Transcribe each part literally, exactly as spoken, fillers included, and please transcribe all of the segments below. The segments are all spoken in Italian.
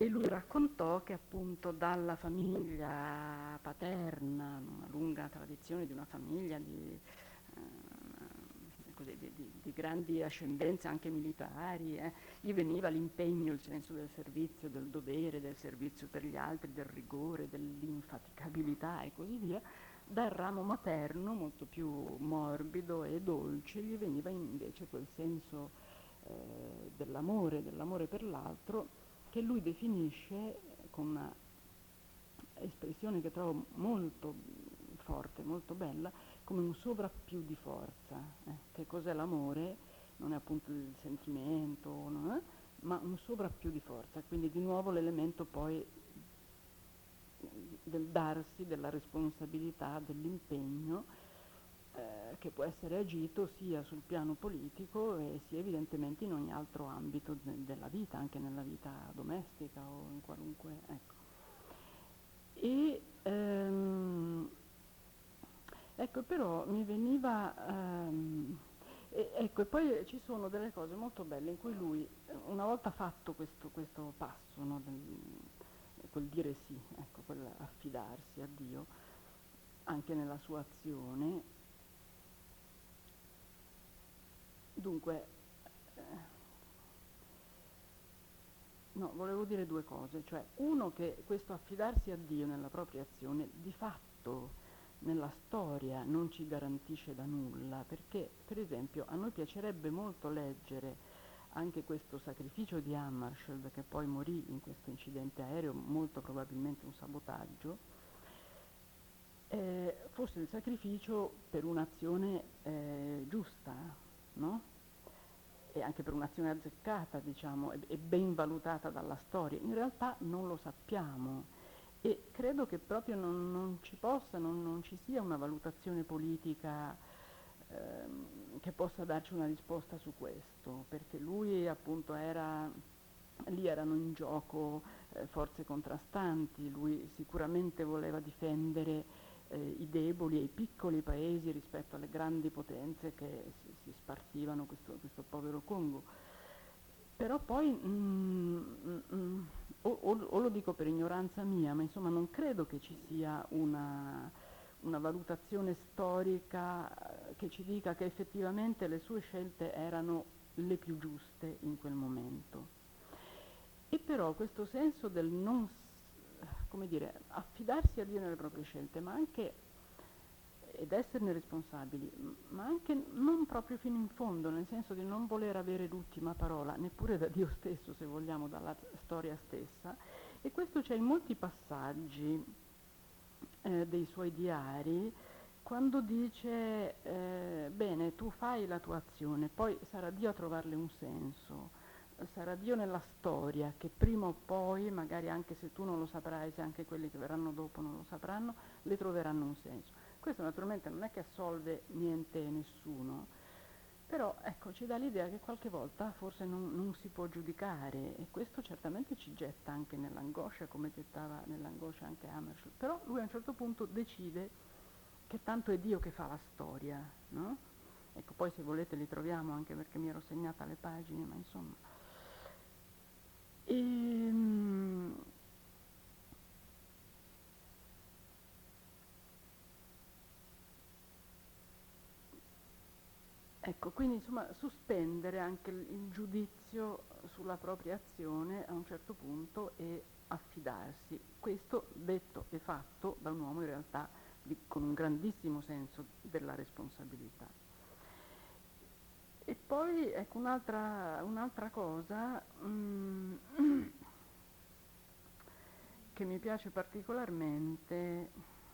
E lui raccontò che appunto dalla famiglia paterna, una lunga tradizione di una famiglia di, eh, così, di, di- di grandi ascendenze anche militari, eh, gli veniva l'impegno, il senso del servizio, del dovere, del servizio per gli altri, del rigore, dell'infaticabilità e così via. Dal ramo materno, molto più morbido e dolce, gli veniva invece quel senso eh, dell'amore, dell'amore per l'altro, che lui definisce con una espressione che trovo molto forte, molto bella, come un sovrappiù di forza. Eh. Che cos'è l'amore? Non è appunto il sentimento, no? Eh? Ma un sovrappiù di forza, quindi di nuovo l'elemento poi del darsi, della responsabilità, dell'impegno, eh, che può essere agito sia sul piano politico e sia evidentemente in ogni altro ambito de- della vita, anche nella vita domestica o in qualunque. Ecco. E ehm, ecco, però mi veniva. Ehm, e, ecco, e poi ci sono delle cose molto belle in cui lui, una volta fatto questo, questo passo, no, del, quel dire sì, ecco, quel affidarsi a Dio, anche nella sua azione, dunque, eh, no, volevo dire due cose, cioè uno che questo affidarsi a Dio nella propria azione di fatto nella storia non ci garantisce da nulla, perché per esempio a noi piacerebbe molto leggere anche questo sacrificio di Hammarskjöld, che poi morì in questo incidente aereo, molto probabilmente un sabotaggio, eh, fosse il sacrificio per un'azione eh, giusta, no? E anche per un'azione azzeccata, diciamo, e, e ben valutata dalla storia. In realtà non lo sappiamo e credo che proprio non, non ci possa, non, non ci sia una valutazione politica ehm, che possa darci una risposta su questo, perché lui appunto era, lì erano in gioco eh, forze contrastanti, lui sicuramente voleva difendere eh, i deboli e i piccoli paesi rispetto alle grandi potenze che si, si spartivano questo, questo povero Congo. Però poi, mm, mm, mm, o, o- o lo dico per ignoranza mia, ma insomma non credo che ci sia una, una valutazione storica eh, che ci dica che effettivamente le sue scelte erano le più giuste in quel momento. E però questo senso del non, s- come dire, affidarsi a Dio nelle proprie scelte, ma anche ed esserne responsabili, m- ma anche non proprio fino in fondo, nel senso di non voler avere l'ultima parola, neppure da Dio stesso, se vogliamo, dalla storia stessa. E questo c'è in molti passaggi eh, dei suoi diari, quando dice, eh, bene, tu fai la tua azione, poi sarà Dio a trovarle un senso, sarà Dio nella storia che prima o poi, magari anche se tu non lo saprai, se anche quelli che verranno dopo non lo sapranno, le troveranno un senso. Questo naturalmente non è che assolve niente e nessuno, però ecco, ci dà l'idea che qualche volta forse non, non si può giudicare e questo certamente ci getta anche nell'angoscia, come gettava nell'angoscia anche Hammarskjöld. Però lui a un certo punto decide che tanto è Dio che fa la storia, no? Ecco, poi se volete li troviamo anche perché mi ero segnata le pagine, ma insomma. Ehm, Ecco, quindi insomma sospendere anche il, il giudizio sulla propria azione a un certo punto e affidarsi. Questo detto e fatto da un uomo in realtà di- con un grandissimo senso della responsabilità. E poi ecco un'altra, un'altra cosa mm, che mi piace particolarmente,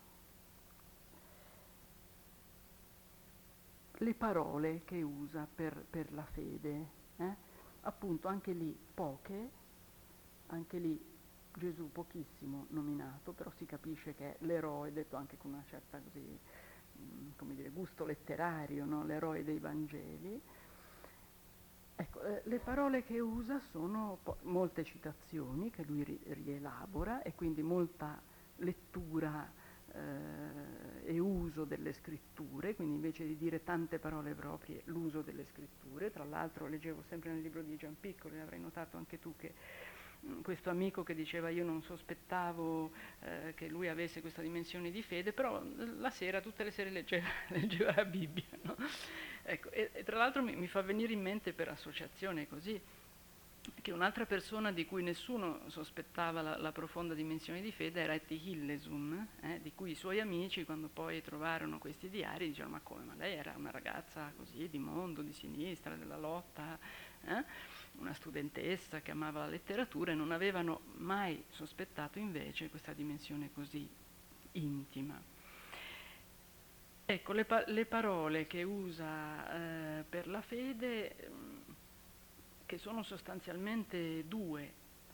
le parole che usa per, per la fede. Eh? Appunto anche lì poche, anche lì Gesù pochissimo nominato, però si capisce che è l'eroe, detto anche con una certa così, mh, come dire, gusto letterario, no? L'eroe dei Vangeli. Ecco, eh, le parole che usa sono po- molte citazioni che lui ri- rielabora e quindi molta lettura eh, e uso delle scritture, quindi invece di dire tante parole proprie, l'uso delle scritture. Tra l'altro leggevo sempre nel libro di Gian Piccolo, e avrai notato anche tu che questo amico che diceva io non sospettavo eh, che lui avesse questa dimensione di fede, però la sera, tutte le sere leggeva, leggeva la Bibbia, no? Ecco, e, e tra l'altro mi, mi fa venire in mente per associazione così, che un'altra persona di cui nessuno sospettava la, la profonda dimensione di fede era Etty Hillesum, eh, di cui i suoi amici, quando poi trovarono questi diari, dicevano ma come, ma lei era una ragazza così di mondo, di sinistra, della lotta, eh? Una studentessa che amava la letteratura, e non avevano mai sospettato invece questa dimensione così intima. Ecco, le, pa- le parole che usa eh, per la fede, mh, che sono sostanzialmente due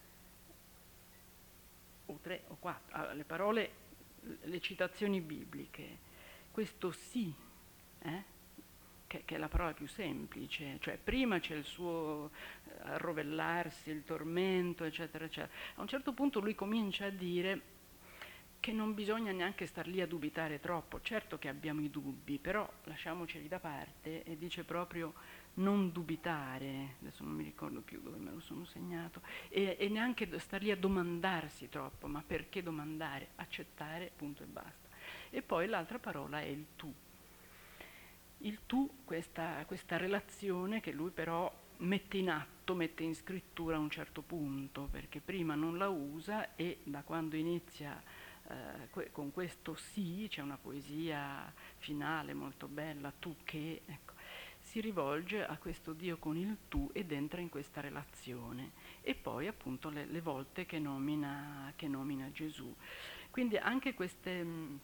o tre o quattro, allora, le parole, le citazioni bibliche, questo sì, eh, che, che è la parola più semplice, cioè prima c'è il suo eh, arrovellarsi, il tormento, eccetera, eccetera. A un certo punto lui comincia a dire che non bisogna neanche star lì a dubitare troppo, certo che abbiamo i dubbi, però lasciamoceli da parte, e dice proprio non dubitare, adesso non mi ricordo più dove me lo sono segnato, e, e neanche star lì a domandarsi troppo, ma perché domandare? Accettare, punto e basta. E poi l'altra parola è il tu. Il tu, questa, questa relazione che lui però mette in atto, mette in scrittura a un certo punto, perché prima non la usa, e da quando inizia eh, que- con questo sì, c'è una poesia finale molto bella, tu che, ecco, si rivolge a questo Dio con il tu ed entra in questa relazione. E poi appunto le, le volte che nomina, che nomina Gesù. Quindi anche queste, mh,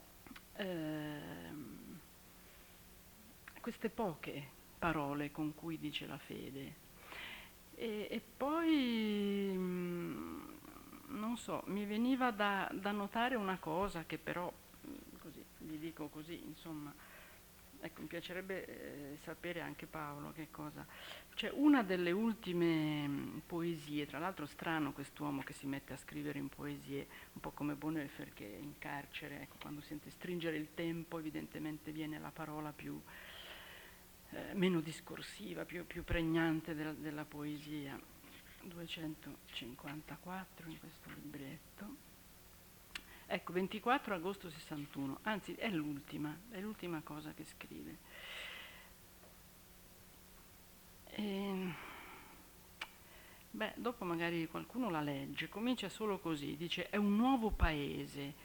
ehm, queste poche parole con cui dice la fede. E, e poi, mh, non so, mi veniva da, da notare una cosa che però, mh, così, vi dico così, insomma, ecco, mi piacerebbe eh, sapere anche Paolo che cosa. Cioè, una delle ultime mh, poesie, tra l'altro strano quest'uomo che si mette a scrivere in poesie, un po' come Bonhoeffer che è in carcere, ecco, quando sente stringere il tempo evidentemente viene la parola più eh, meno discorsiva, più, più pregnante della, della poesia. duecentocinquantaquattro in questo libretto. Ecco, ventiquattro agosto sessantuno, anzi è l'ultima, è l'ultima cosa che scrive. E, beh, dopo magari qualcuno la legge, comincia solo così, dice è un nuovo paese.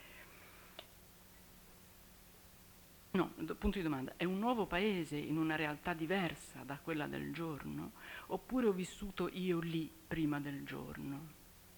No, punto di domanda, è un nuovo paese in una realtà diversa da quella del giorno? Oppure ho vissuto io lì prima del giorno?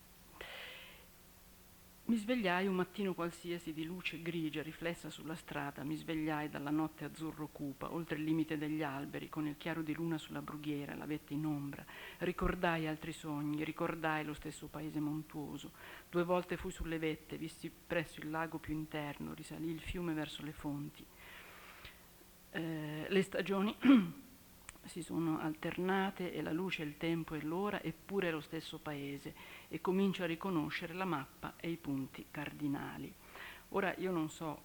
Mi svegliai un mattino qualsiasi di luce grigia riflessa sulla strada, mi svegliai dalla notte azzurro cupa, oltre il limite degli alberi, con il chiaro di luna sulla brughiera, la vetta in ombra. Ricordai altri sogni, ricordai lo stesso paese montuoso. Due volte fui sulle vette, visti presso il lago più interno, risalì il fiume verso le fonti. Eh, le stagioni si sono alternate e la luce, il tempo e l'ora, eppure lo stesso paese, e comincio a riconoscere la mappa e i punti cardinali. Ora io non so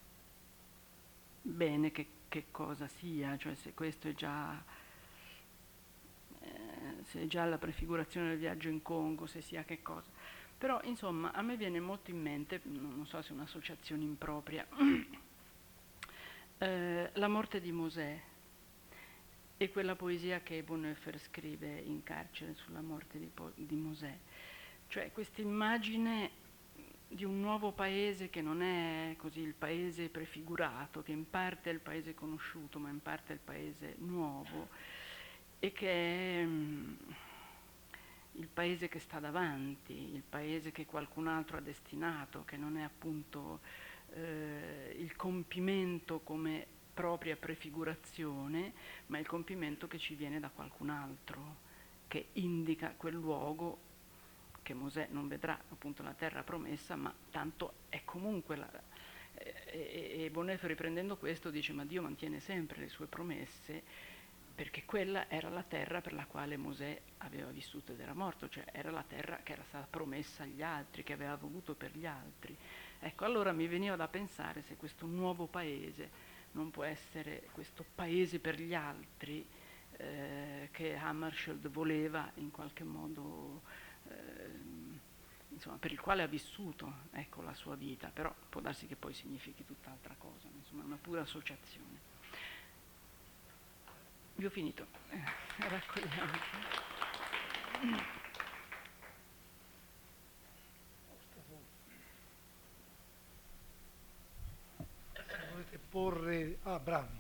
bene che, che cosa sia, cioè se questo è già, eh, se è già la prefigurazione del viaggio in Congo, se sia che cosa. Però insomma a me viene molto in mente, non so se è un'associazione impropria, eh, la morte di Mosè. E quella poesia che Bonhoeffer scrive in carcere sulla morte di, po- di Mosè. Cioè questa immagine di un nuovo paese che non è così il paese prefigurato, che in parte è il paese conosciuto, ma in parte è il paese nuovo, e che è mm, il paese che sta davanti, il paese che qualcun altro ha destinato, che non è appunto eh, il compimento come propria prefigurazione, ma il compimento che ci viene da qualcun altro, che indica quel luogo che Mosè non vedrà, appunto la terra promessa, ma tanto è comunque la, e, e Bonhoeffer, riprendendo questo, dice ma Dio mantiene sempre le sue promesse, perché quella era la terra per la quale Mosè aveva vissuto ed era morto, cioè era la terra che era stata promessa agli altri, che aveva voluto per gli altri. Ecco, allora mi veniva da pensare se questo nuovo paese non può essere questo paese per gli altri eh, che Hammarskjöld voleva in qualche modo ehm, insomma, per il quale ha vissuto, ecco, la sua vita, però può darsi che poi significhi tutt'altra cosa, insomma, è una pura associazione. Vi ho finito, eh, raccogliamo. Se volete porre... Ah, bravi.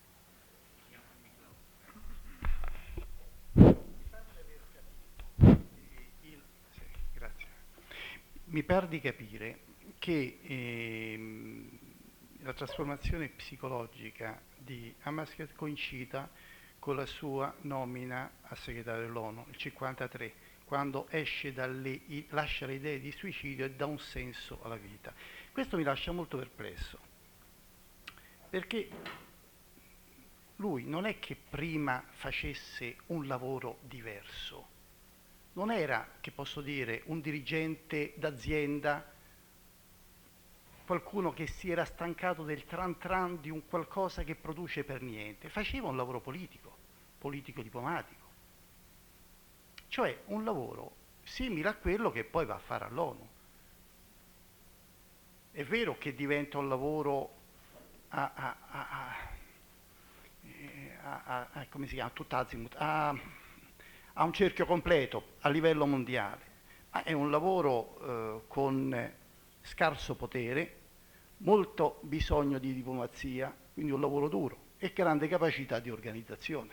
Il- sì, grazie. Mi pare di capire che ehm, la trasformazione psicologica di Hammarskjöld coincida con la sua nomina a segretario dell'ONU, il cinquantatré, quando esce dalle, i- lascia le idee di suicidio e dà un senso alla vita. Questo mi lascia molto perplesso, perché lui non è che prima facesse un lavoro diverso, non era, che posso dire, un dirigente d'azienda, qualcuno che si era stancato del tran tran di un qualcosa che produce per niente, faceva un lavoro politico, politico-diplomatico, cioè un lavoro simile a quello che poi va a fare all'ONU. È vero che diventa un lavoro a, a, a, a, eh, a, a come si chiama, tutt'azimut, a, a un cerchio completo a livello mondiale, ma è un lavoro eh, con scarso potere, molto bisogno di diplomazia, quindi un lavoro duro e grande capacità di organizzazione,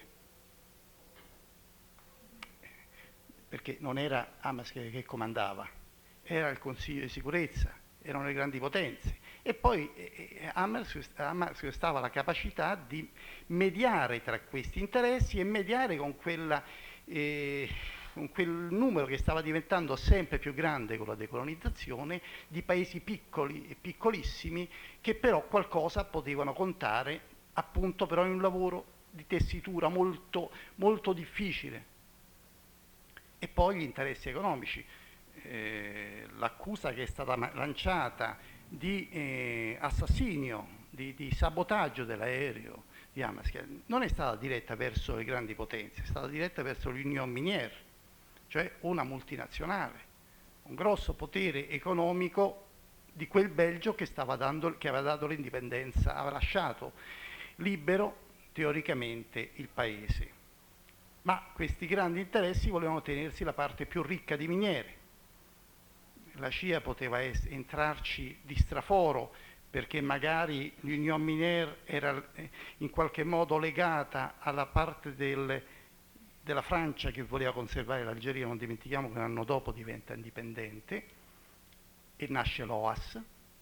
perché non era Hamas che, che comandava, era il Consiglio di sicurezza, erano le grandi potenze. E poi eh, Hamas stava la capacità di mediare tra questi interessi e mediare con, quella, eh, con quel numero che stava diventando sempre più grande con la decolonizzazione di paesi piccoli e piccolissimi che però qualcosa potevano contare, appunto però in un lavoro di tessitura molto, molto difficile. E poi gli interessi economici. Eh, l'accusa che è stata lanciata di eh, assassinio, di, di sabotaggio dell'aereo di Hamas non è stata diretta verso le grandi potenze, è stata diretta verso l'Union Minière, cioè una multinazionale, un grosso potere economico di quel Belgio che, stava dando, che aveva dato l'indipendenza, aveva lasciato libero teoricamente il paese. Ma questi grandi interessi volevano tenersi la parte più ricca di miniere. La C I A poteva es- entrarci di straforo perché magari l'Union Minière era in qualche modo legata alla parte del, della Francia che voleva conservare l'Algeria, non dimentichiamo che un anno dopo diventa indipendente e nasce l'O A S.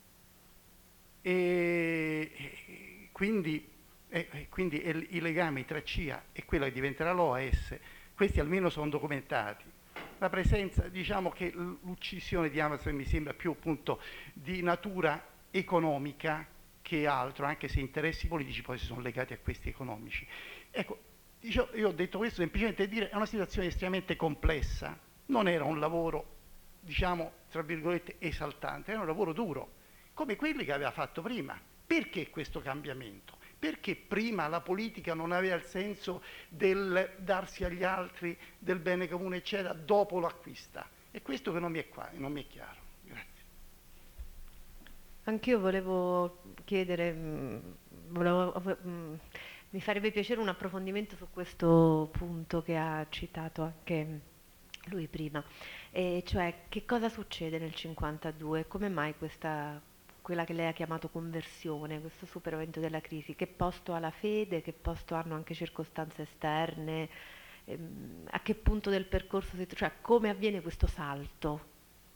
E, e quindi, e, quindi e, i legami tra C I A e quella che diventerà l'O A S, questi almeno sono documentati. La presenza, diciamo che l'uccisione di Amazon mi sembra più appunto di natura economica che altro, anche se interessi politici poi si sono legati a questi economici. Ecco, diciamo, io ho detto questo semplicemente per dire che è una situazione estremamente complessa, non era un lavoro, diciamo, tra virgolette, esaltante, era un lavoro duro, come quelli che aveva fatto prima. Perché questo cambiamento? Perché prima la politica non aveva il senso del darsi agli altri, del bene comune, eccetera, dopo lo acquista? È questo che non mi è, qua, non mi è chiaro. Grazie. Anch'io volevo chiedere, mh, volevo, mh, mi farebbe piacere un approfondimento su questo punto che ha citato anche lui prima, e cioè che cosa succede nel cinquantadue, come mai questa, quella che lei ha chiamato conversione, questo superamento della crisi, che posto ha la fede, che posto hanno anche circostanze esterne, ehm, a che punto del percorso si, cioè come avviene questo salto?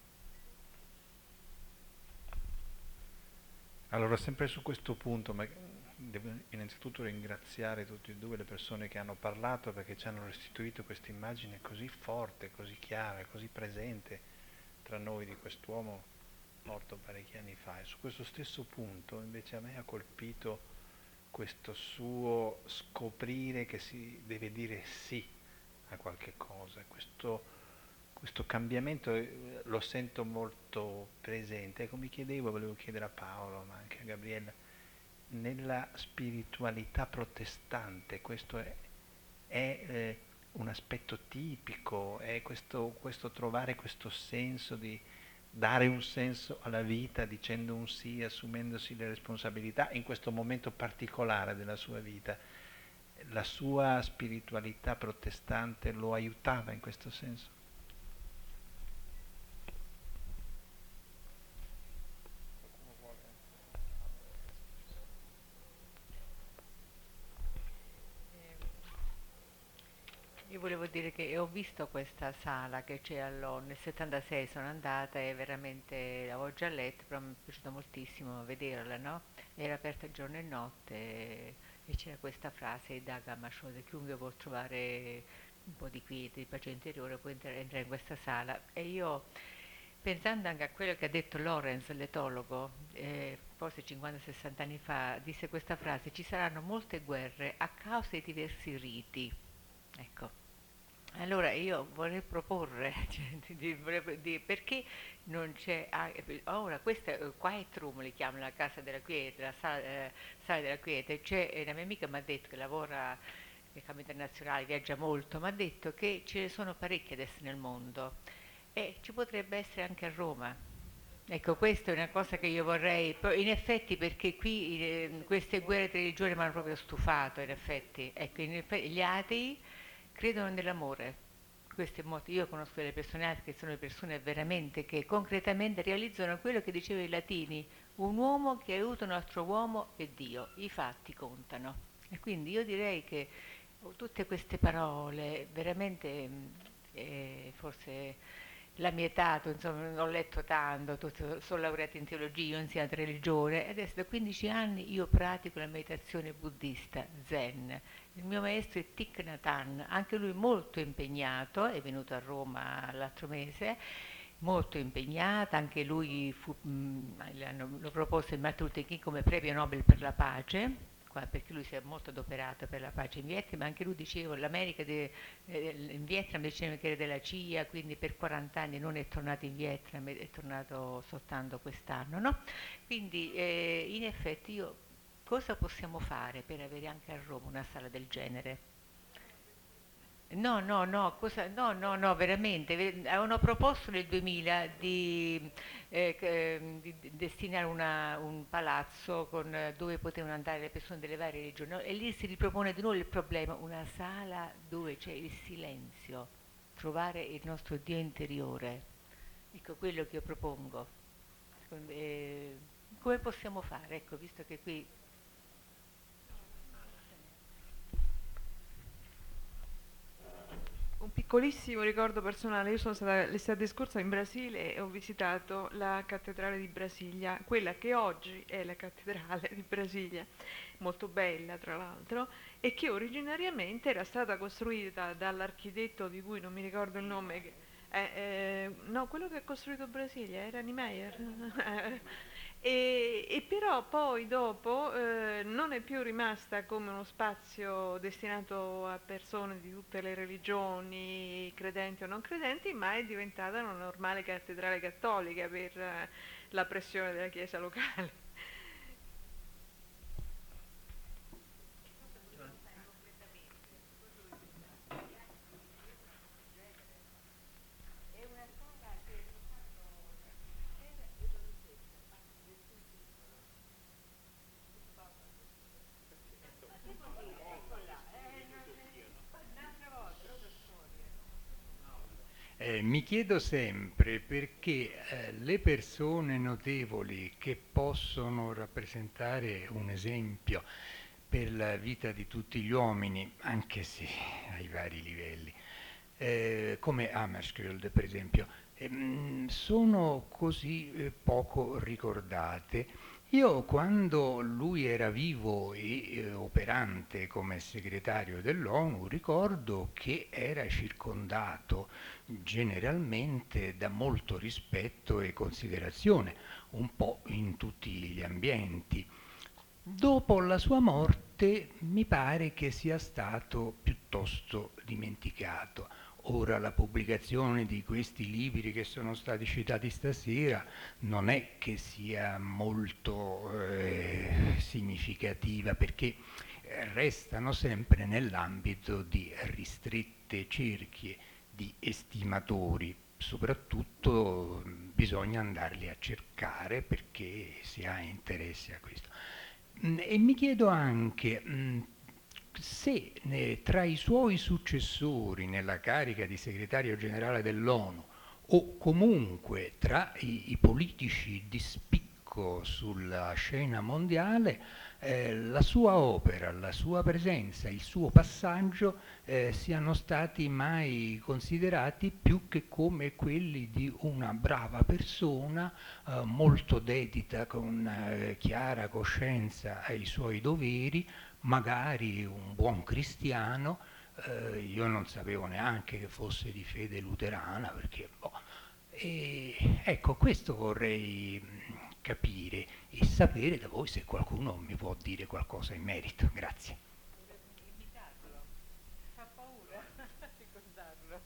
Allora, sempre su questo punto, ma devo innanzitutto ringraziare tutte e due le persone che hanno parlato perché ci hanno restituito questa immagine così forte, così chiara, così presente tra noi di quest'uomo morto parecchi anni fa. E su questo stesso punto invece a me ha colpito questo suo scoprire che si deve dire sì a qualche cosa, questo questo cambiamento eh, lo sento molto presente. Ecco, mi chiedevo, volevo chiedere a Paolo, ma anche a Gabriella, nella spiritualità protestante, questo è, è eh, un aspetto tipico, è questo, questo trovare questo senso di dare un senso alla vita dicendo un sì, assumendosi le responsabilità in questo momento particolare della sua vita. La sua spiritualità protestante lo aiutava in questo senso? Io volevo dire che ho visto questa sala che c'è all'O N, nel settantasei sono andata e veramente l'avevo già letta, però mi è piaciuto moltissimo vederla, no? Era aperta giorno e notte e, e c'era questa frase di Daga Mashode, chiunque vuol trovare un po' di quiete, di pace interiore può entrare, entrare in questa sala. E io, pensando anche a quello che ha detto Lorenz, l'etologo, eh, forse cinquanta sessanta anni fa, disse questa frase: ci saranno molte guerre a causa di diversi riti. Ecco, allora io vorrei proporre, cioè, di, di- vorrei- di- perché non c'è, ah, eh, ora questa è Quiet Room, li chiamano la casa della quiete, la sala, eh, sala della quiete, c'è eh, una mia amica mi ha detto che lavora nel campo internazionale, viaggia molto, mi ha detto che ce ne sono parecchie adesso nel mondo e ci potrebbe essere anche a Roma. Ecco, questa è una cosa che io vorrei, però in effetti perché qui eh, queste guerre di religione mi hanno proprio stufato, in effetti. Ecco, in effetti gli atei credono nell'amore. Questo è molto, io conosco delle persone che sono le persone veramente che concretamente realizzano quello che dicevano i latini, un uomo che aiuta un altro uomo e Dio, i fatti contano. E quindi io direi che oh, tutte queste parole veramente mh, eh, forse la mia età, tu, insomma, non ho letto tanto, tutto, sono laureata in teologia, ho insegnato religione e adesso da quindici anni io pratico la meditazione buddista, Zen. Il mio maestro è Thich Nhat Hanh, anche lui molto impegnato, è venuto a Roma l'altro mese, molto impegnata, anche lui fu, mh, l'hanno- lo propose il Martin Luther King come premio Nobel per la pace, qua- perché lui si è molto adoperato per la pace in Vietnam, ma anche lui diceva l'America de- eh, in Vietnam diceva che era della C I A, quindi per quaranta anni non è tornato in Vietnam, è è tornato soltanto quest'anno, no? Quindi eh, in effetti io cosa possiamo fare per avere anche a Roma una sala del genere? No, no, no, cosa, no, no, no, veramente. ve- Avevano proposto nel duemila di, eh, c- ehm, di- di destinare una- un palazzo con, eh, dove potevano andare le persone delle varie regioni, no? E lì si ripropone di nuovo il problema, una sala dove c'è il silenzio, trovare il nostro Dio interiore. Ecco quello che io propongo. Secondo- eh, come possiamo fare? Ecco, visto che qui Un piccolissimo ricordo personale, io sono stata l'estate scorsa in Brasile e ho visitato la cattedrale di Brasilia, quella che oggi è la cattedrale di Brasilia, molto bella tra l'altro, e che originariamente era stata costruita dall'architetto di cui non mi ricordo il nome, che- eh, eh, no, quello che ha costruito Brasilia era Niemeyer. E, e però poi dopo eh, non è più rimasta come uno spazio destinato a persone di tutte le religioni, credenti o non credenti, ma è diventata una normale cattedrale cattolica per eh, la pressione della Chiesa locale. Eh, mi chiedo sempre perché eh, le persone notevoli che possono rappresentare un esempio per la vita di tutti gli uomini, anche se ai vari livelli, eh, come Hammarskjöld per esempio, ehm, sono così eh, poco ricordate. Io quando lui era vivo e eh, operante come segretario dell'ONU ricordo che era circondato generalmente da molto rispetto e considerazione, un po' in tutti gli ambienti. Dopo la sua morte mi pare che sia stato piuttosto dimenticato. Ora la pubblicazione di questi libri che sono stati citati stasera non è che sia molto eh, significativa perché restano sempre nell'ambito di ristrette cerchie di estimatori. Soprattutto mh, bisogna andarli a cercare perché si ha interesse a questo. Mh, E mi chiedo anche mh, se eh, tra i suoi successori nella carica di segretario generale dell'ONU o comunque tra i, i politici di spicco sulla scena mondiale, eh, la sua opera, la sua presenza, il suo passaggio eh, siano stati mai considerati più che come quelli di una brava persona eh, molto dedita con eh, chiara coscienza ai suoi doveri, magari un buon cristiano. Eh, io non sapevo neanche che fosse di fede luterana, perché boh. E, ecco, questo vorrei mh, capire e sapere da voi se qualcuno mi può dire qualcosa in merito. Grazie. Imitarlo. Fa paura ricordarlo.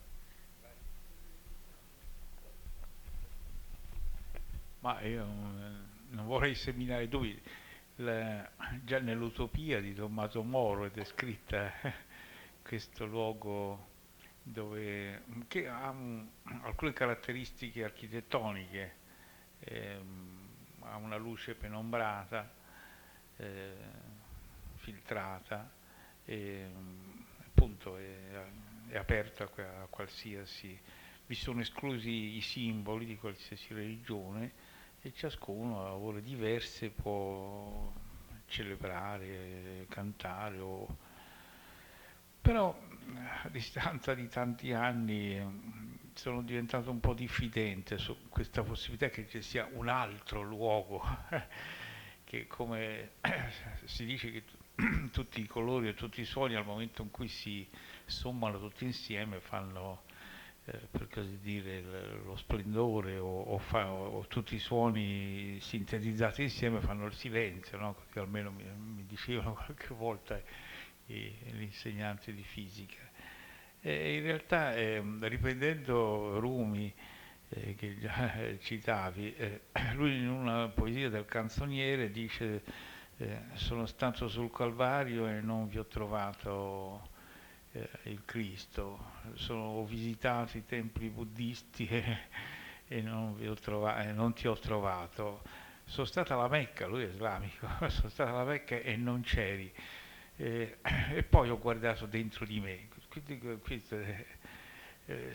Ma io eh, non vorrei seminare dubbi. La- già nell'Utopia di Tommaso Moro è descritta questo luogo dove, che ha un- alcune caratteristiche architettoniche, ehm, ha una luce penombrata, eh, filtrata, e mm, appunto è, è aperto a, qua- a qualsiasi, vi sono esclusi i simboli di qualsiasi religione e ciascuno a ore diverse può celebrare, cantare o però a distanza di tanti anni eh, sono diventato un po' diffidente su questa possibilità che ci sia un altro luogo, che come si dice che tu- tutti i colori e tutti i suoni al momento in cui si sommano tutti insieme fanno, eh, per così dire, il- lo splendore o, o fa- o tutti i suoni sintetizzati insieme fanno il silenzio, no? Che almeno mi, mi dicevano qualche volta i- gli insegnanti di fisica. E in realtà, ehm, riprendendo Rumi, eh, che già eh, citavi, eh, lui in una poesia del canzoniere dice eh, sono stato sul Calvario e non vi ho trovato eh, il Cristo, sono, ho visitato i templi buddisti e, e non, vi ho trova- e non ti ho trovato. Sono stata alla Mecca, lui è islamico, sono stata alla Mecca e non c'eri. Eh, e poi ho guardato dentro di me. Quindi, questo è- eh,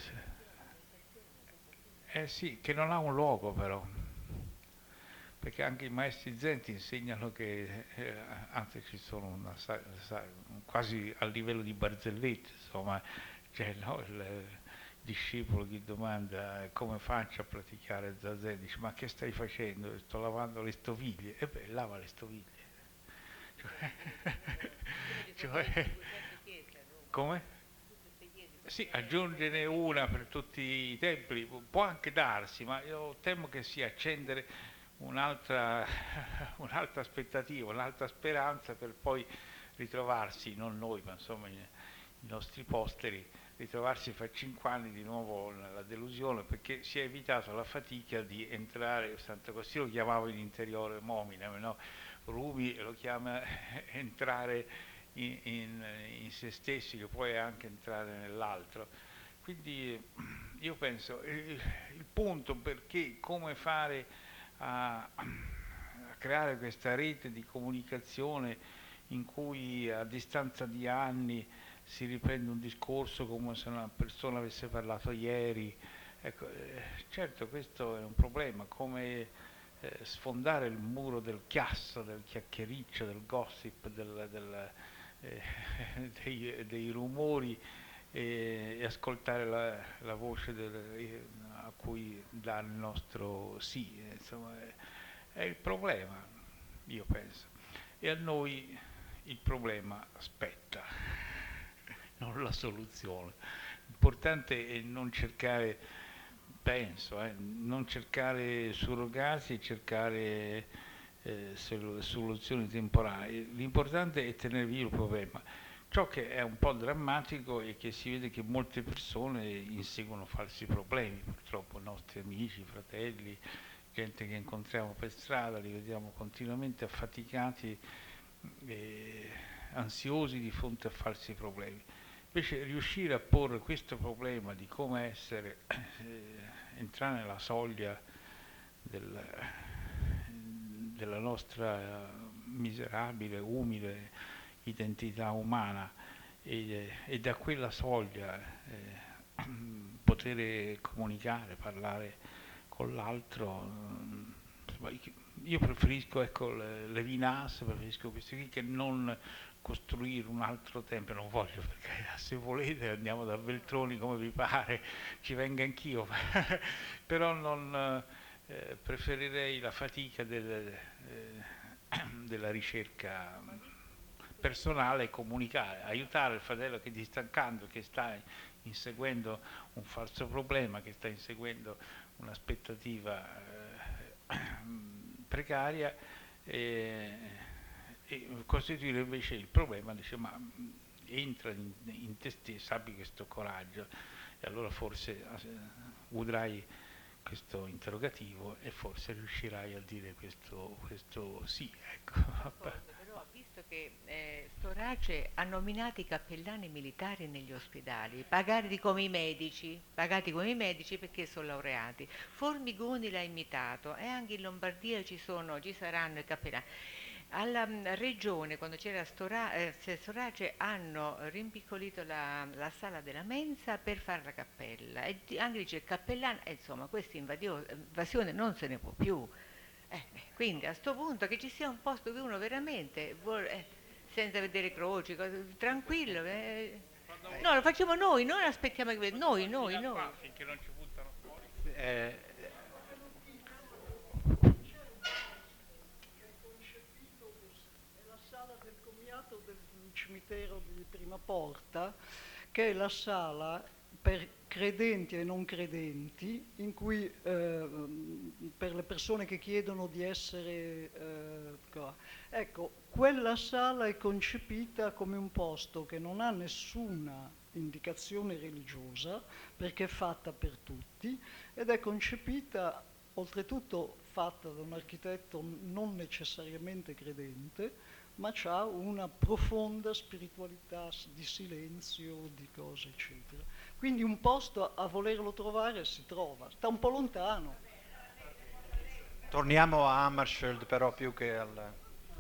eh sì, che non ha un luogo però, perché anche i maestri zen ti insegnano che, eh, anzi ci sono una, sa- sa- quasi a livello di barzellette, insomma, c'è no, il discepolo che domanda eh, come faccio a praticare zazen, dice ma che stai facendo? Sto lavando le stoviglie, e beh, lava le stoviglie. Cioè, cioè, come? Sì, aggiungerne una per tutti i templi, può anche darsi, ma io temo che sia accendere un'altra, un'altra aspettativa, un'altra speranza per poi ritrovarsi, non noi, ma insomma i, i nostri posteri, ritrovarsi fra cinque anni di nuovo nella delusione, perché si è evitato la fatica di entrare, Sant'Agostino lo chiamava in interiore momina, no? Rumi lo chiama entrare in, in, in se stessi, che poi è anche entrare nell'altro. Quindi io penso, il, il punto perché, come fare a, a creare questa rete di comunicazione in cui a distanza di anni si riprende un discorso come se una persona avesse parlato ieri. Ecco, eh, certo questo è un problema, come eh, sfondare il muro del chiasso, del chiacchiericcio, del gossip, del, del, eh, dei, dei rumori e, e ascoltare la, la voce del, a cui dà il nostro sì, eh, insomma è, è il problema, io penso. E a noi il problema spetta, non la soluzione. L'importante è non cercare, penso, eh, non cercare surrogati e cercare eh, sol- soluzioni temporanee. L'importante è tenere vivo il problema. Ciò che è un po' drammatico è che si vede che molte persone inseguono falsi problemi, purtroppo nostri amici, fratelli, gente che incontriamo per strada, li vediamo continuamente affaticati eh, ansiosi di fronte a falsi problemi. Invece riuscire a porre questo problema di come essere, eh, entrare nella soglia del, della nostra miserabile, umile identità umana e, e da quella soglia eh, poter comunicare, parlare con l'altro. Io preferisco, ecco, le, le Vinas, preferisco questi qui che non costruire un altro tempio. Non voglio, perché se volete andiamo da Veltroni come vi pare, ci venga anch'io, però non eh, preferirei la fatica del, eh, della ricerca personale e comunicare, aiutare il fratello che ti sta accanto, che sta inseguendo un falso problema, che sta inseguendo un'aspettativa eh, precaria, e, e costituire invece il problema, dice, ma entra in, in te stesso, abbi questo coraggio, e allora forse eh, udrai questo interrogativo e forse riuscirai a dire questo, questo sì, ecco. Però visto che eh, Storace ha nominato i cappellani militari negli ospedali, pagati come i medici, pagati come i medici perché sono laureati. Formigoni l'ha imitato, e anche in Lombardia ci sono, ci saranno i cappellani. Alla mh, regione, quando c'era Stora, eh, Storace, hanno rimpiccolito la, la sala della mensa per fare la cappella, e di- anche dice il cappellano, e insomma questa invasione non se ne può più. Eh, quindi a sto punto che ci sia un posto che uno veramente vuole, eh, senza vedere croci, cose- tranquillo. eh. No, lo facciamo noi, noi aspettiamo che noi, noi, noi. Finché non ci buttano fuori. Eh, Del commiato del cimitero di Prima Porta, che è la sala per credenti e non credenti, in cui eh, per le persone che chiedono di essere eh, qua. Ecco, quella sala è concepita come un posto che non ha nessuna indicazione religiosa, perché è fatta per tutti, ed è concepita oltretutto fatta da un architetto non necessariamente credente, ma c'ha una profonda spiritualità di silenzio, di cose, eccetera. Quindi un posto a volerlo trovare si trova, sta un po' lontano. Torniamo a Hammarskjöld però più che al...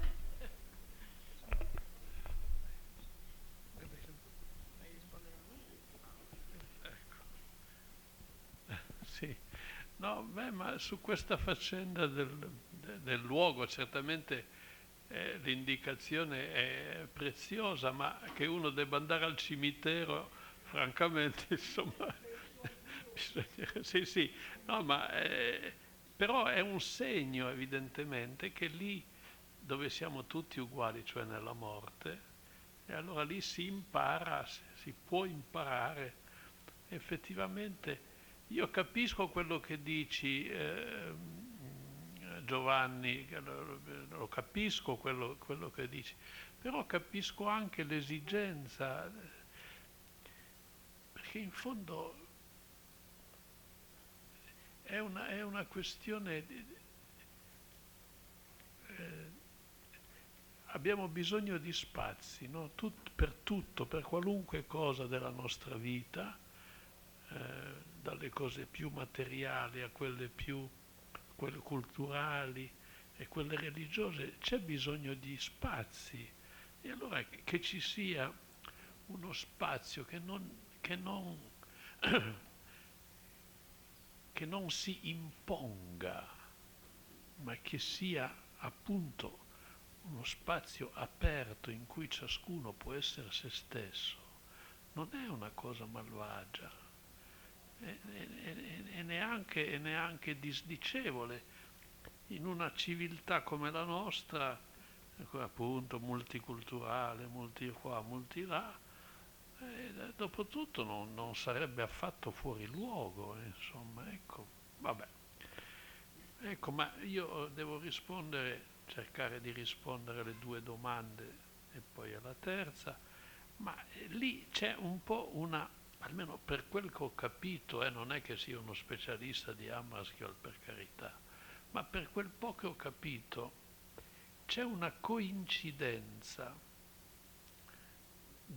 Sì, no, beh, ma su questa faccenda del, de- del luogo certamente eh, l'indicazione è preziosa, ma che uno debba andare al cimitero, francamente, insomma, bisogna, sì, sì, no, ma eh, però è un segno evidentemente che lì dove siamo tutti uguali, cioè nella morte, e allora lì si impara, si si può imparare effettivamente. Io capisco quello che dici, eh, Giovanni, lo, lo capisco quello, quello che dici, però capisco anche l'esigenza, perché in fondo è una, è una questione, di, eh, abbiamo bisogno di spazi, no? Tut, per tutto, per qualunque cosa della nostra vita, eh, dalle cose più materiali a quelle più quelle culturali e quelle religiose, c'è bisogno di spazi, e allora che, che ci sia uno spazio che non, che non, che non si imponga, ma che sia appunto uno spazio aperto in cui ciascuno può essere se stesso, non è una cosa malvagia. E, e, e, neanche, e neanche disdicevole in una civiltà come la nostra, ecco, appunto multiculturale, multi qua, multi là, e dopo tutto non, non sarebbe affatto fuori luogo, eh, insomma, ecco, vabbè. Ecco, ma io devo rispondere, cercare di rispondere alle due domande e poi alla terza, ma eh, lì c'è un po' una, almeno per quel che ho capito, eh, non è che sia uno specialista di Hammarskjöld, per carità, ma per quel po' che ho capito c'è una coincidenza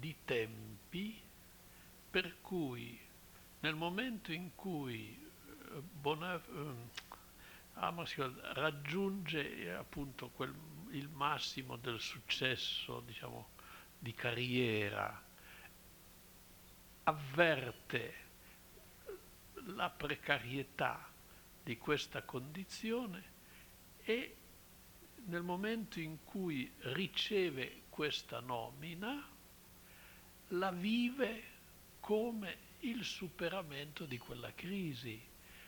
di tempi per cui nel momento in cui eh, Bonaf- eh, Hammarskjöld raggiunge eh, appunto quel, il massimo del successo, diciamo, di carriera, avverte la precarietà di questa condizione e nel momento in cui riceve questa nomina la vive come il superamento di quella crisi.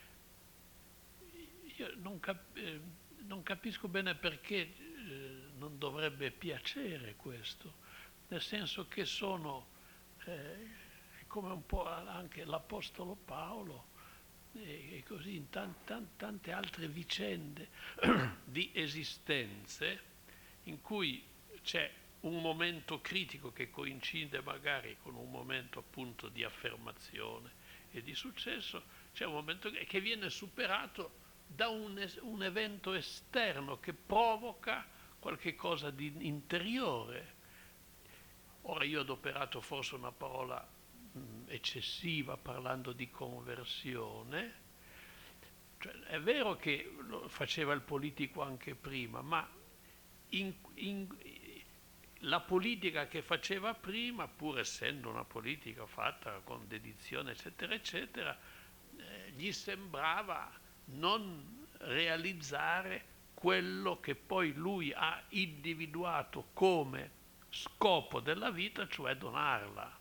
Io non, cap- eh, non capisco bene perché eh, non dovrebbe piacere questo, nel senso che sono eh, come un po' anche l'Apostolo Paolo e, e così in tan- tan- tante altre vicende di esistenze in cui c'è un momento critico che coincide magari con un momento appunto di affermazione e di successo, c'è un momento che viene superato da un, es- un evento esterno che provoca qualche cosa di interiore. Ora io ho adoperato forse una parola mh, eccessiva parlando di conversione, cioè, è vero che lo faceva il politico anche prima, ma in, in, la politica che faceva prima, pur essendo una politica fatta con dedizione eccetera eccetera, eh, gli sembrava non realizzare quello che poi lui ha individuato come scopo della vita, cioè donarla.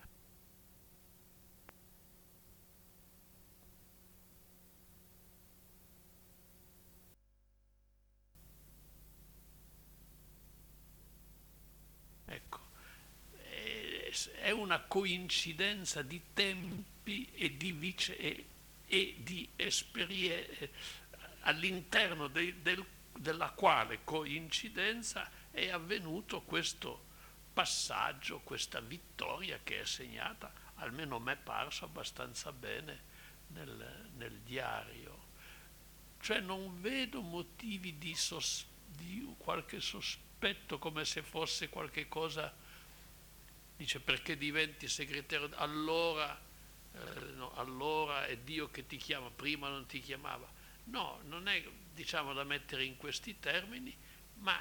Ecco, è una coincidenza di tempi e di vice e, e di esperienze all'interno de, del, della quale coincidenza è avvenuto questo passaggio, questa vittoria che è segnata, almeno a me è parso abbastanza bene nel, nel diario. Cioè non vedo motivi di, sos, di qualche sospetto, come se fosse qualche cosa, dice perché diventi segretario, allora, eh, no, allora è Dio che ti chiama, prima non ti chiamava. No, non è, diciamo, da mettere in questi termini, ma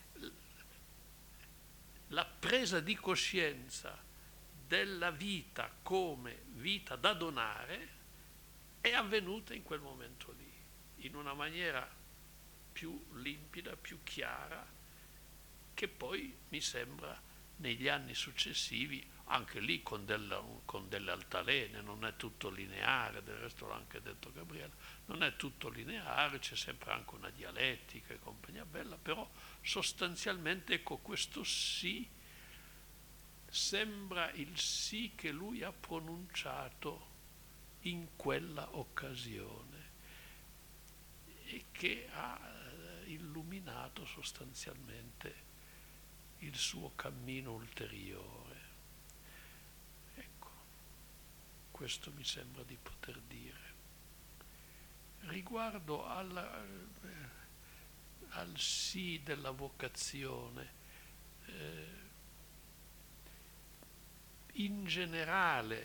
la presa di coscienza della vita come vita da donare è avvenuta in quel momento lì, in una maniera più limpida, più chiara, che poi mi sembra negli anni successivi, anche lì con, della, con delle altalene, non è tutto lineare, del resto l'ha anche detto Gabriele, non è tutto lineare, c'è sempre anche una dialettica e compagnia bella, però sostanzialmente ecco questo sì sembra il sì che lui ha pronunciato in quella occasione e che ha illuminato sostanzialmente il suo cammino ulteriore. Ecco, questo mi sembra di poter dire. Riguardo alla, eh, al sì della vocazione, eh, in generale,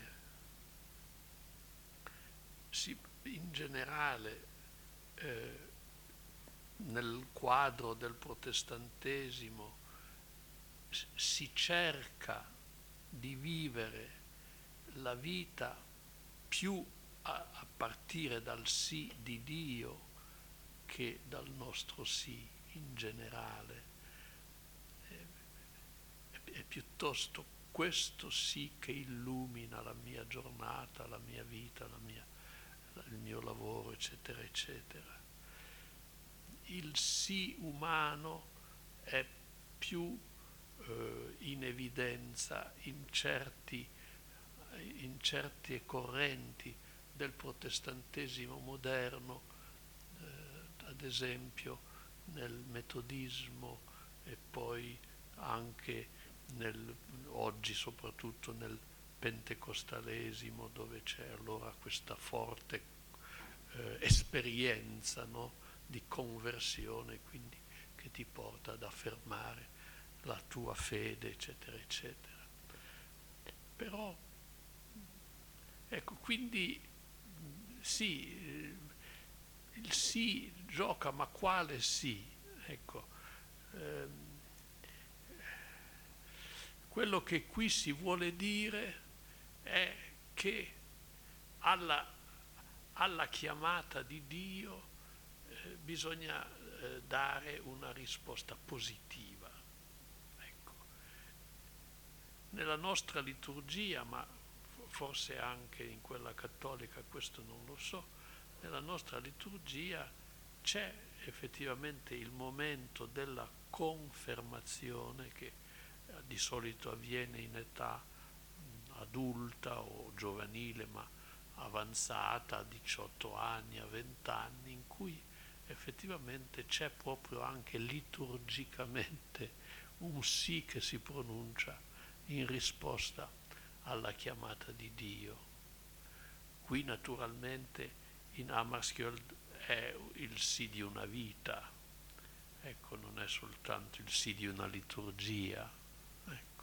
si, in generale eh, nel quadro del protestantesimo si cerca di vivere la vita più a, a partire dal sì di Dio che dal nostro sì in generale. È, è piuttosto questo sì che illumina la mia giornata, la mia vita, la mia, il mio lavoro, eccetera, eccetera. Il sì umano è più eh, in evidenza in certi, in certe correnti del protestantesimo moderno, eh, ad esempio nel metodismo e poi anche nel, oggi soprattutto nel pentecostalesimo, dove c'è allora questa forte eh, esperienza, no, di conversione, quindi che ti porta ad affermare la tua fede, eccetera, eccetera. però, ecco, quindi sì, eh, il sì gioca, ma quale sì? Ecco, ehm, quello che qui si vuole dire è che alla, alla chiamata di Dio eh, bisogna eh, dare una risposta positiva. Ecco. Nella nostra liturgia, ma forse anche in quella cattolica, questo non lo so, nella nostra liturgia c'è effettivamente il momento della confermazione che eh, di solito avviene in età mh, adulta o giovanile, ma avanzata, a diciotto anni, a venti anni, in cui effettivamente c'è proprio anche liturgicamente un sì che si pronuncia in risposta alla chiamata di Dio. Qui naturalmente in Hammarskjöld è il sì di una vita, ecco, non è soltanto il sì di una liturgia. Ecco.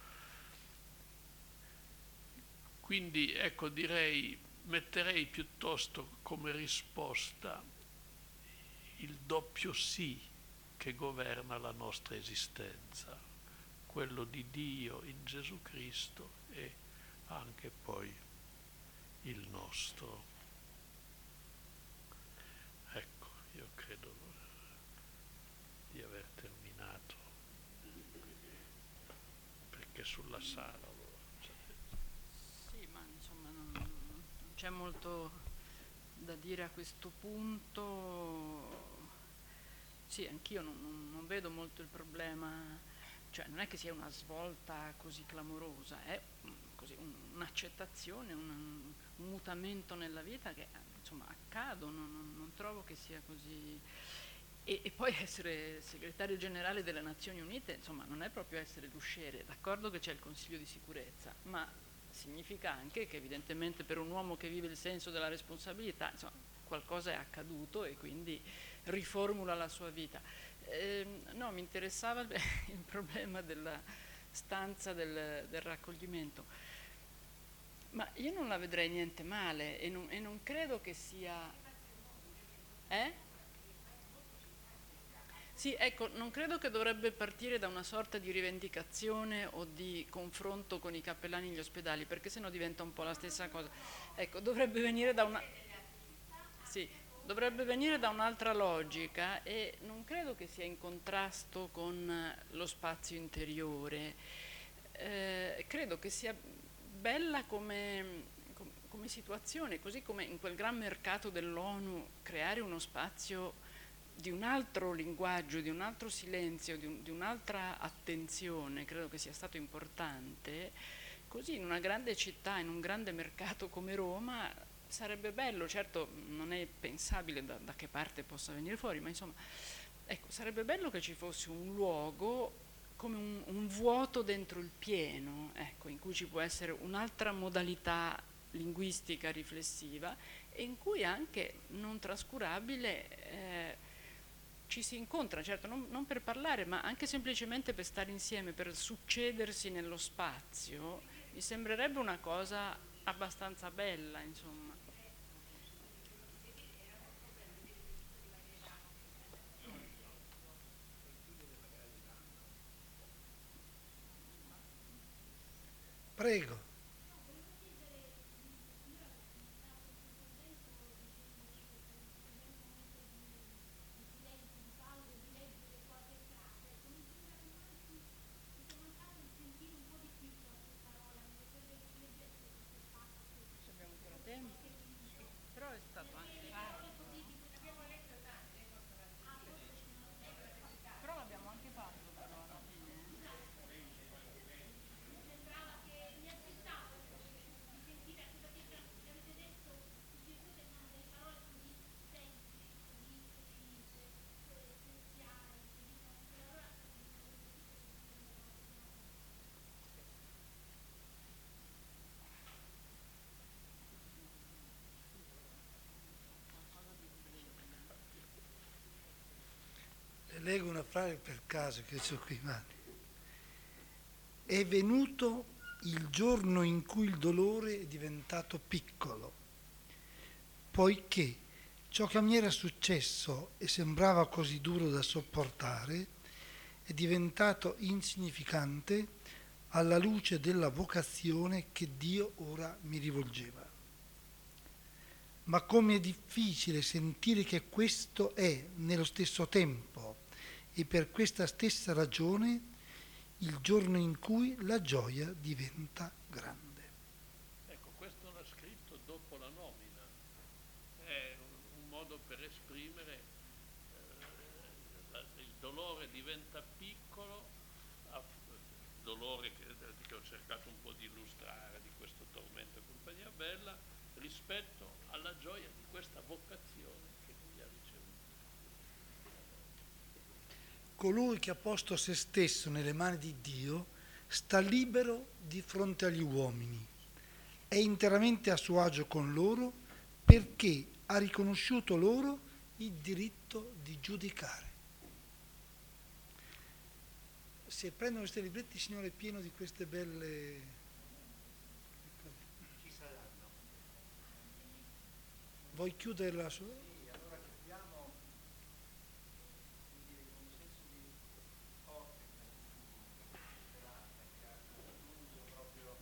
Quindi ecco, direi, metterei piuttosto come risposta il doppio sì che governa la nostra esistenza, quello di Dio in Gesù Cristo e anche poi il nostro. Ecco, io credo di aver terminato, perché sulla sala... Sì, ma insomma non, non c'è molto da dire a questo punto. Sì, anch'io non, non, non vedo molto il problema, cioè non è che sia una svolta così clamorosa, è così, un, un'accettazione, un, un mutamento nella vita che insomma accadono, non, non trovo che sia così. E, e poi essere segretario generale delle Nazioni Unite, insomma, non è proprio essere l'usciere, d'accordo che c'è il Consiglio di sicurezza, ma significa anche che evidentemente per un uomo che vive il senso della responsabilità, insomma, qualcosa è accaduto e quindi riformula la sua vita. Eh, no, mi interessava il, il problema della stanza del, del raccoglimento, ma io non la vedrei niente male e non, e non credo che sia... Eh? Sì, ecco, non credo che dovrebbe partire da una sorta di rivendicazione o di confronto con i cappellani negli ospedali, perché sennò diventa un po' la stessa cosa. Ecco, dovrebbe venire da una... Sì, dovrebbe venire da un'altra logica e non credo che sia in contrasto con lo spazio interiore. Eh, credo che sia bella come, come situazione, così come in quel gran mercato dell'ONU creare uno spazio di un altro linguaggio, di un altro silenzio, di, un, di un'altra attenzione, credo che sia stato importante. Così in una grande città, in un grande mercato come Roma, sarebbe bello, certo non è pensabile da, da che parte possa venire fuori, ma insomma, ecco, sarebbe bello che ci fosse un luogo come un, un vuoto dentro il pieno, ecco, in cui ci può essere un'altra modalità linguistica riflessiva e in cui anche non trascurabile eh, ci si incontra, certo non, non per parlare, ma anche semplicemente per stare insieme, per succedersi nello spazio, mi sembrerebbe una cosa abbastanza bella, insomma. Prego. Però è stato anche fatto. Però l'abbiamo anche fatto però alla fine. Leggo una frase per caso che ho qui in mano. È venuto il giorno in cui il dolore è diventato piccolo, poiché ciò che mi era successo e sembrava così duro da sopportare è diventato insignificante alla luce della vocazione che Dio ora mi rivolgeva. Ma come è difficile sentire che questo è nello stesso tempo e per questa stessa ragione il giorno in cui la gioia diventa grande. Ecco, questo l'ha scritto dopo la nomina, è un, un modo per esprimere eh, la, il dolore diventa piccolo, a, dolore che, che ho cercato un po' di illustrare, di questo tormento e compagnia bella, rispetto alla gioia di questa vocazione che lui ha ricevuto. Colui che ha posto se stesso nelle mani di Dio sta libero di fronte agli uomini, è interamente a suo agio con loro perché ha riconosciuto loro il diritto di giudicare. Se prendono questi libretti, il Signore è pieno di queste belle... Ci saranno. Vuoi chiudere la sua? Sì, allora chiudiamo dire, con un senso di forte che ha concluso proprio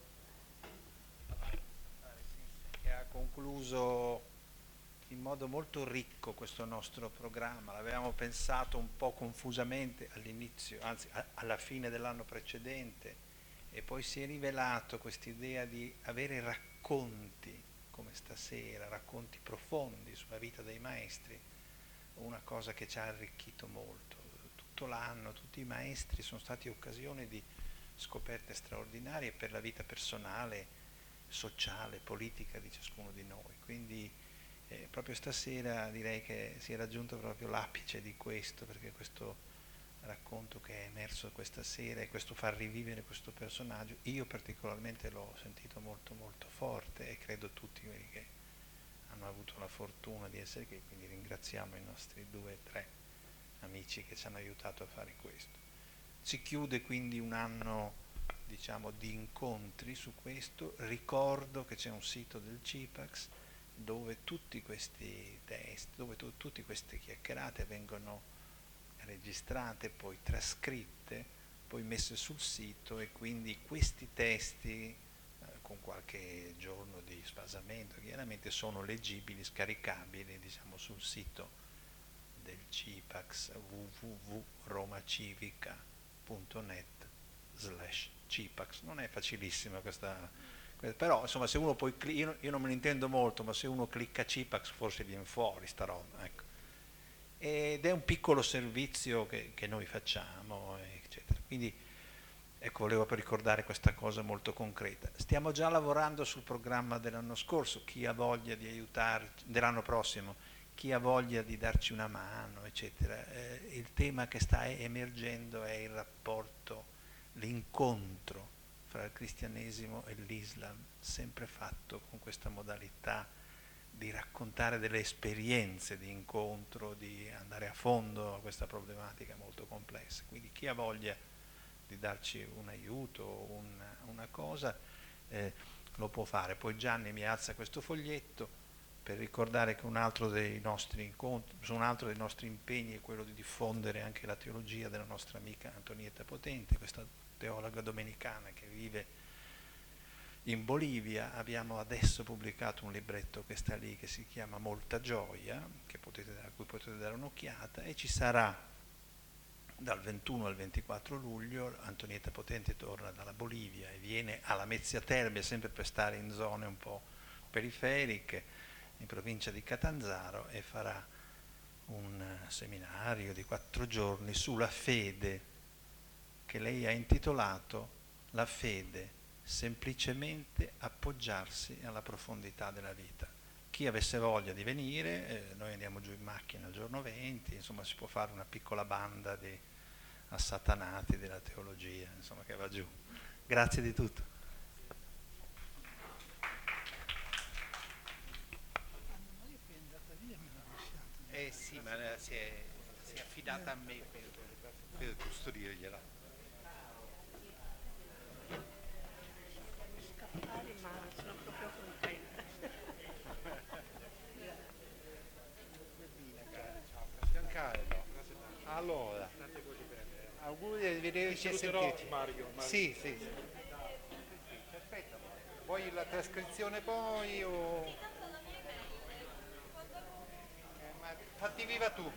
che ha concluso in modo molto ricco questo nostro programma. L'avevamo pensato un po' confusamente all'inizio, anzi a, alla fine dell'anno precedente, e poi si è rivelato quest'idea di avere racconti come stasera, racconti profondi sulla vita dei maestri, una cosa che ci ha arricchito molto. Tutto l'anno, tutti i maestri sono stati occasione di scoperte straordinarie per la vita personale, sociale, politica di ciascuno di noi. Quindi eh, proprio stasera direi che si è raggiunto proprio l'apice di questo, perché questo racconto che è emerso questa sera e questo far rivivere questo personaggio, io particolarmente l'ho sentito molto molto forte, e credo tutti quelli che hanno avuto la fortuna di essere qui, quindi ringraziamo i nostri due o tre amici che ci hanno aiutato a fare questo. Si chiude quindi un anno, diciamo, di incontri su questo. Ricordo che c'è un sito del CIPAX dove tutti questi testi, dove tu, tutte queste chiacchierate vengono registrate, poi trascritte, poi messe sul sito, e quindi questi testi, eh, con qualche giorno di sfasamento, chiaramente sono leggibili, scaricabili, diciamo, sul sito del CIPAX, w w w punto romacivica punto net slash CIPAX. Non è facilissima questa, questa, però insomma, se uno poi cli- io, io non me ne intendo molto, ma se uno clicca CIPAX forse viene fuori sta roba, ecco. Ed è un piccolo servizio che, che noi facciamo, eccetera. Quindi ecco, volevo ricordare questa cosa molto concreta. Stiamo già lavorando sul programma dell'anno scorso, chi ha voglia di aiutarci, dell'anno prossimo, chi ha voglia di darci una mano, eccetera. Eh, il tema che sta emergendo è il rapporto, l'incontro fra il cristianesimo e l'Islam, sempre fatto con questa modalità di raccontare delle esperienze di incontro, di andare a fondo a questa problematica molto complessa. Quindi chi ha voglia di darci un aiuto, una, una cosa, eh, lo può fare. Poi Gianni mi alza questo foglietto per ricordare che un altro dei nostri incontri, un altro dei nostri impegni è quello di diffondere anche la teologia della nostra amica Antonietta Potente, questa teologa domenicana che vive in Bolivia. Abbiamo adesso pubblicato un libretto che sta lì, che si chiama Molta Gioia, che potete, a cui potete dare un'occhiata, e ci sarà dal ventuno al ventiquattro luglio. Antonietta Potente torna dalla Bolivia e viene alla Mezzia Terme, sempre per stare in zone un po' periferiche, in provincia di Catanzaro, e farà un seminario di quattro giorni sulla fede, che lei ha intitolato La fede, semplicemente appoggiarsi alla profondità della vita. Chi avesse voglia di venire, eh, noi andiamo giù in macchina il giorno venti, insomma si può fare una piccola banda di assatanati della teologia, insomma, che va giù. Grazie di tutto. Eh sì, ma si è, si è affidata a me per, per custodirgliela. riesci a saluterò, sentirci. Mario, Mario. Sì, sì, sì. Aspetta, vuoi la trascrizione poi o... Eh, ma fatti viva tu.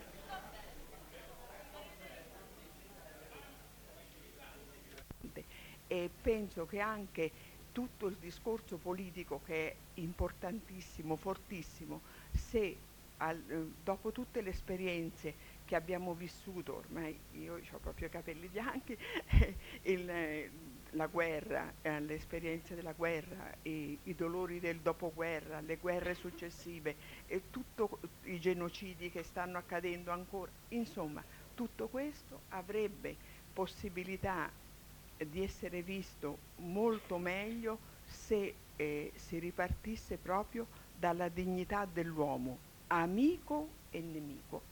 E penso che anche tutto il discorso politico, che è importantissimo, fortissimo, se al, eh, dopo tutte le esperienze che abbiamo vissuto, ormai io ho proprio i capelli bianchi, il, eh, la guerra, eh, le esperienze della guerra, i, i dolori del dopoguerra, le guerre successive e tutti i genocidi che stanno accadendo ancora, insomma tutto questo avrebbe possibilità di essere visto molto meglio se eh, si ripartisse proprio dalla dignità dell'uomo, amico e nemico.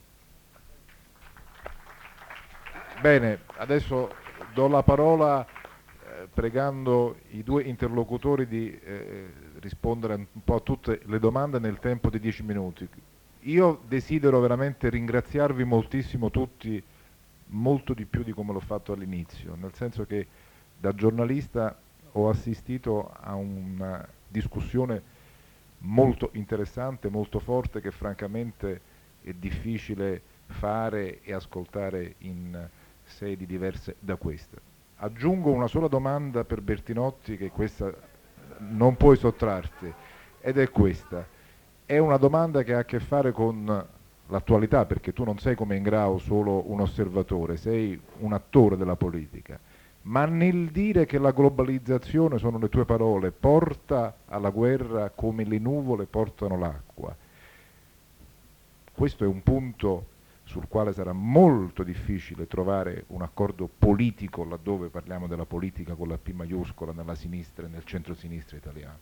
Bene, adesso do la parola eh, pregando i due interlocutori di eh, rispondere un po' a tutte le domande nel tempo di dieci minuti. Io desidero veramente ringraziarvi moltissimo tutti, molto di più di come l'ho fatto all'inizio, nel senso che da giornalista ho assistito a una discussione molto interessante, molto forte, che francamente è difficile fare e ascoltare in sedi diverse da questa. Aggiungo una sola domanda per Bertinotti, che questa non puoi sottrarti, ed è questa. È una domanda che ha a che fare con l'attualità, perché tu non sei come Ingrao solo un osservatore, sei un attore della politica, ma nel dire che la globalizzazione, sono le tue parole, porta alla guerra come le nuvole portano l'acqua, questo è un punto sul quale sarà molto difficile trovare un accordo politico laddove parliamo della politica con la P maiuscola nella sinistra e nel centro-sinistra italiano.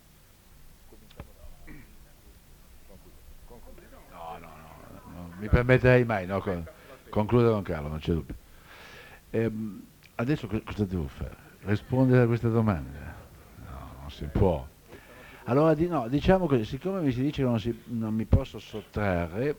No, no, no, non mi permetterei mai, no, con, concludo con Carlo, non c'è dubbio. Ehm, adesso co- cosa devo fare? Rispondere a questa domanda? No, non si può. Allora di, no, diciamo così, siccome mi si dice che non, si, non mi posso sottrarre,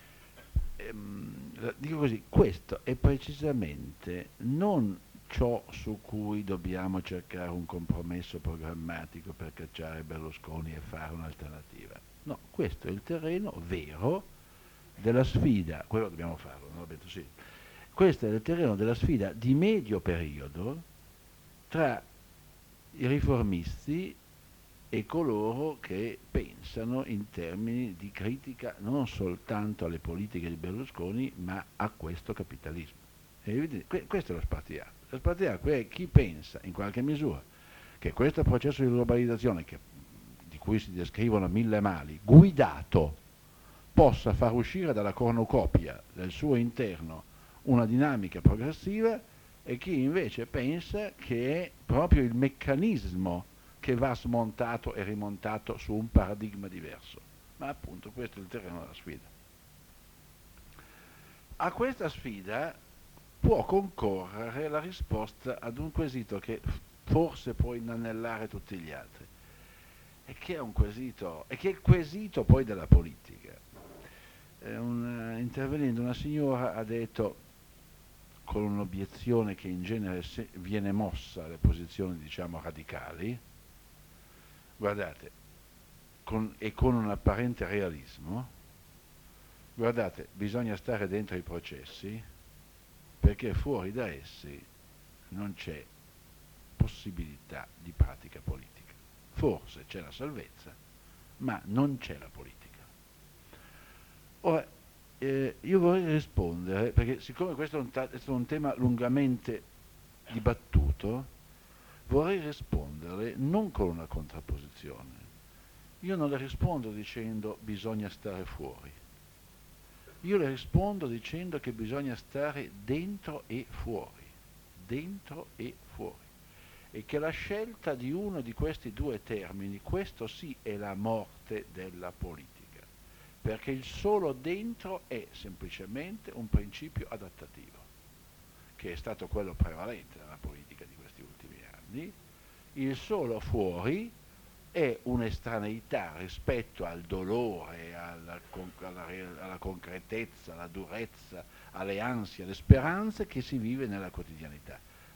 ehm, dico così, questo è precisamente non ciò su cui dobbiamo cercare un compromesso programmatico per cacciare Berlusconi e fare un'alternativa. No, questo è il terreno vero della sfida, quello dobbiamo farlo, non ho detto sì. Questo è il terreno della sfida di medio periodo tra i riformisti e coloro che pensano in termini di critica non soltanto alle politiche di Berlusconi, ma a questo capitalismo. È evidente, que- questo è lo spartiacque. Lo spartiacque è chi pensa, in qualche misura, che questo processo di globalizzazione, che, di cui si descrivono mille mali, guidato, possa far uscire dalla cornucopia del suo interno una dinamica progressiva, e chi invece pensa che è proprio il meccanismo che va smontato e rimontato su un paradigma diverso. Ma appunto questo è il terreno della sfida. A questa sfida può concorrere la risposta ad un quesito che forse può inanellare tutti gli altri, e che è un quesito, e che è il quesito poi della politica. Eh, un, intervenendo una signora ha detto, con un'obiezione che in genere se viene mossa alle posizioni diciamo radicali, guardate, con, e con un apparente realismo, guardate, bisogna stare dentro i processi perché fuori da essi non c'è possibilità di pratica politica. Forse c'è la salvezza, ma non c'è la politica. Ora, eh, io vorrei rispondere, perché siccome questo è, un ta- è stato un tema lungamente dibattuto, vorrei rispondere non con una contrapposizione. Io non le rispondo dicendo bisogna stare fuori. Io le rispondo dicendo che bisogna stare dentro e fuori, dentro e fuori. E che la scelta di uno di questi due termini, questo sì è la morte della politica, perché il solo dentro è semplicemente un principio adattativo, che è stato quello prevalente nella politica di questi ultimi anni. Il solo fuori è un'estraneità rispetto al dolore, alla, alla, alla concretezza, alla durezza, alle ansie, alle speranze che si vive nella quotidianità.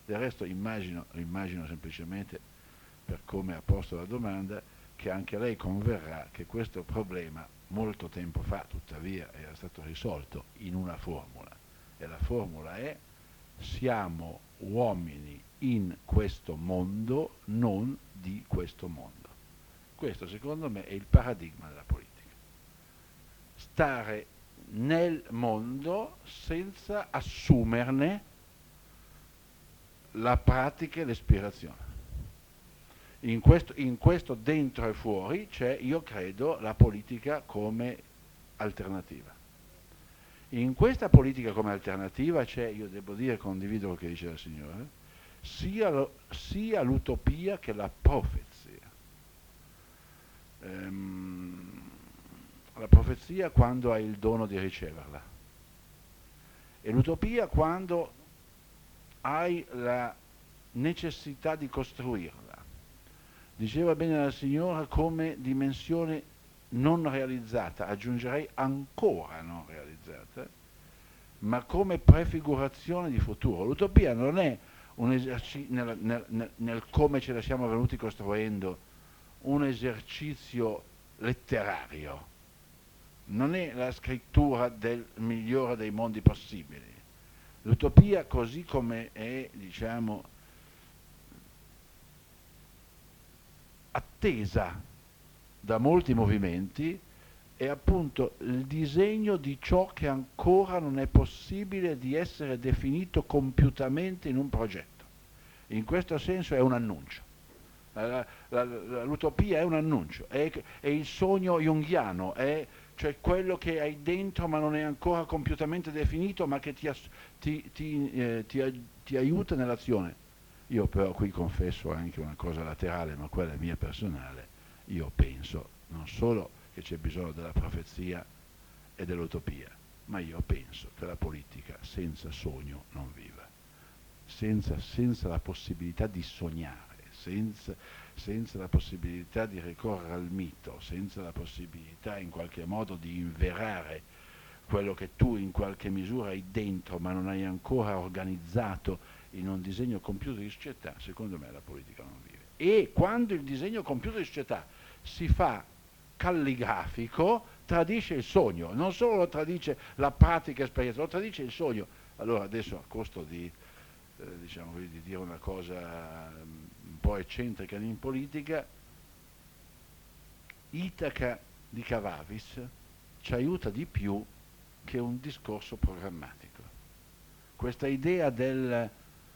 Del resto immagino, immagino semplicemente, per come ha posto la domanda, che anche lei converrà che questo problema molto tempo fa, tuttavia, era stato risolto in una formula, e la formula è: siamo uomini in questo mondo, non di questo mondo. Questo secondo me è il paradigma della politica. Stare nel mondo senza assumerne la pratica e l'ispirazione. In questo, in questo dentro e fuori c'è, io credo, la politica come alternativa. In questa politica come alternativa c'è, io devo dire, condivido quello che dice la signora, sia, lo, sia l'utopia che la profezia. Ehm, la profezia quando hai il dono di riceverla, e l'utopia quando hai la necessità di costruirla. Diceva bene la signora, come dimensione non realizzata, aggiungerei ancora non realizzata, ma come prefigurazione di futuro. L'utopia non è un esercizio, nel, nel, nel come ce la siamo venuti costruendo, un esercizio letterario, non è la scrittura del migliore dei mondi possibili. L'utopia, così come è, diciamo, attesa da molti movimenti, è appunto il disegno di ciò che ancora non è possibile di essere definito compiutamente in un progetto. In questo senso è un annuncio. La, la, la, l'utopia è un annuncio, è, è il sogno junghiano, è cioè quello che hai dentro ma non è ancora compiutamente definito, ma che ti, ti, ti, eh, ti, ti aiuta nell'azione. Io però qui confesso anche una cosa laterale, ma quella è mia personale. Io penso non solo che c'è bisogno della profezia e dell'utopia, ma io penso che la politica senza sogno non viva, senza, senza la possibilità di sognare, senza, senza la possibilità di ricorrere al mito, senza la possibilità in qualche modo di inverare quello che tu in qualche misura hai dentro ma non hai ancora organizzato in un disegno compiuto di società, secondo me la politica non vive. E quando il disegno compiuto di società si fa calligrafico, tradisce il sogno, non solo lo tradisce la pratica esperienza, lo tradisce il sogno. Allora adesso, a costo di, eh, diciamo, di dire una cosa un po' eccentrica in politica, Itaca di Cavavis ci aiuta di più che un discorso programmatico. Questa idea del,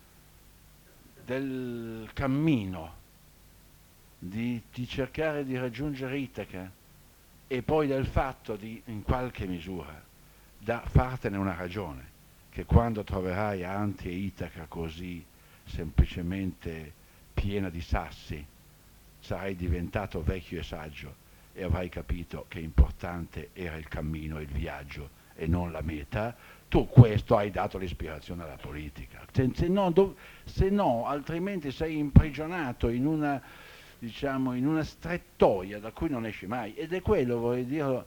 del cammino, di, di cercare di raggiungere Itaca, e poi del fatto di, in qualche misura, da fartene una ragione, che quando troverai Anti e Itaca così semplicemente piena di sassi, sarai diventato vecchio e saggio e avrai capito che importante era il cammino, il viaggio e non la meta. Tu questo hai dato l'ispirazione alla politica, se, se, no, dov- se no altrimenti sei imprigionato in una, diciamo, in una strettoia da cui non esci mai, ed è quello, vorrei dirlo,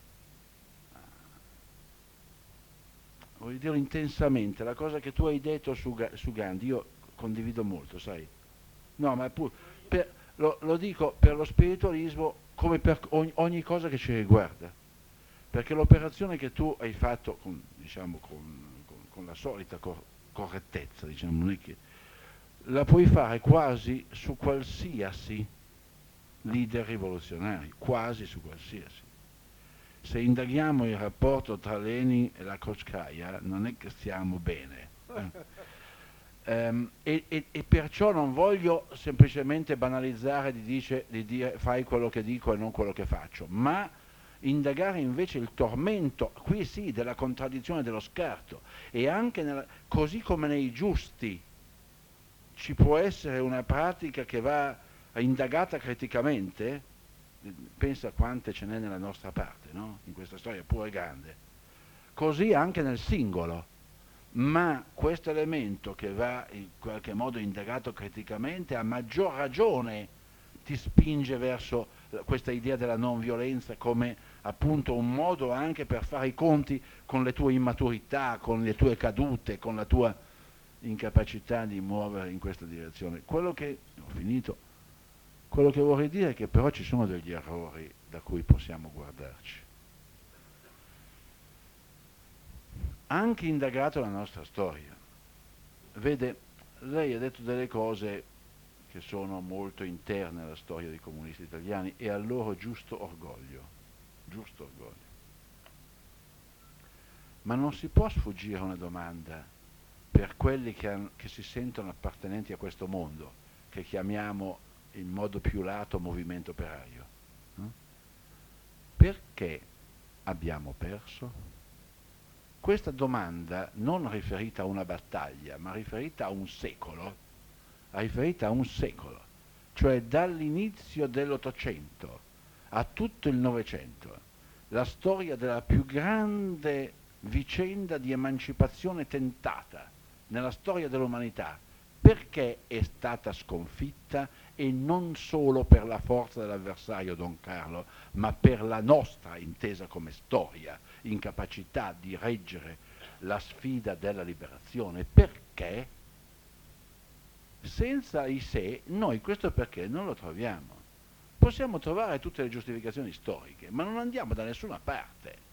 vorrei dirlo intensamente, la cosa che tu hai detto su, su Gandhi, io condivido molto, sai, no, ma pur, per, lo, lo dico per lo spiritualismo come per ogni, ogni cosa che ci riguarda, perché l'operazione che tu hai fatto con, diciamo, con, con, con la solita cor- correttezza, diciamo, non è che la puoi fare quasi su qualsiasi leader rivoluzionario, quasi su qualsiasi. Se indaghiamo il rapporto tra Lenin e la Krotskaya non è che stiamo bene. Eh. um, e, e, e perciò non voglio semplicemente banalizzare di, dice, di dire fai quello che dico e non quello che faccio, ma indagare invece il tormento, qui sì, della contraddizione, dello scarto, e anche nella, così come nei giusti ci può essere una pratica che va indagata criticamente, pensa a quante ce n'è nella nostra parte, no? In questa storia pure grande, così anche nel singolo, ma questo elemento che va in qualche modo indagato criticamente a maggior ragione ti spinge verso questa idea della non violenza come appunto un modo anche per fare i conti con le tue immaturità, con le tue cadute, con la tua incapacità di muovere in questa direzione. Quello che, ho finito, quello che vorrei dire è che però ci sono degli errori da cui possiamo guardarci. Anche indagato la nostra storia, vede, lei ha detto delle cose che sono molto interne alla storia dei comunisti italiani e al loro giusto orgoglio, giusto orgoglio. Ma non si può sfuggire a una domanda per quelli che, han, che si sentono appartenenti a questo mondo, che chiamiamo in modo più lato movimento operaio. No? Perché abbiamo perso? Questa domanda non riferita a una battaglia, ma riferita a un secolo, riferita a un secolo, cioè dall'inizio dell'Ottocento a tutto il Novecento, la storia della più grande vicenda di emancipazione tentata nella storia dell'umanità, perché è stata sconfitta e non solo per la forza dell'avversario Don Carlo, ma per la nostra intesa come storia, incapacità di reggere la sfida della liberazione. Perché? Senza i se, noi questo perché non lo troviamo. Possiamo trovare tutte le giustificazioni storiche, ma non andiamo da nessuna parte.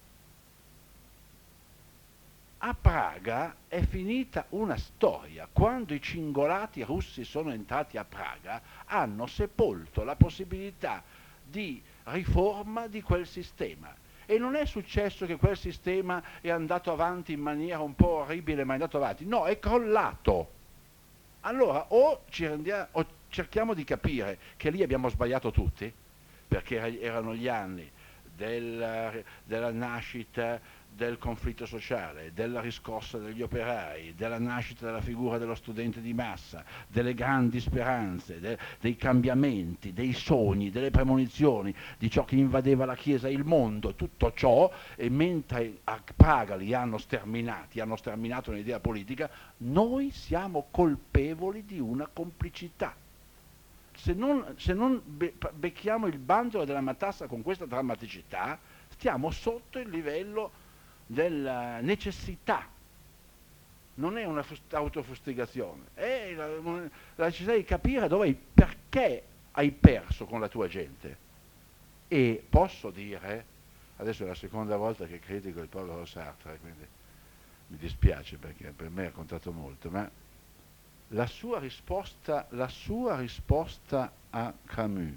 A Praga è finita una storia. Quando i cingolati russi sono entrati a Praga, hanno sepolto la possibilità di riforma di quel sistema. E non è successo che quel sistema è andato avanti in maniera un po' orribile, ma è andato avanti. No, è crollato. Allora o, ci rendiamo, o cerchiamo di capire che lì abbiamo sbagliato tutti, perché erano gli anni della, della nascita del conflitto sociale, della riscossa degli operai, della nascita della figura dello studente di massa, delle grandi speranze, de, dei cambiamenti, dei sogni, delle premonizioni, di ciò che invadeva la Chiesa e il mondo, tutto ciò, e mentre a Praga li hanno sterminati, hanno sterminato un'idea politica, noi siamo colpevoli di una complicità. Se non, se non be, becchiamo il bandolo della matassa con questa drammaticità, stiamo sotto il livello della necessità. Non è una autofustigazione, è la, la necessità di capire dove, perché hai perso con la tua gente. E posso dire, adesso è la seconda volta che critico il povero Sartre, quindi mi dispiace perché per me ha contato molto, ma la sua risposta, la sua risposta a Camus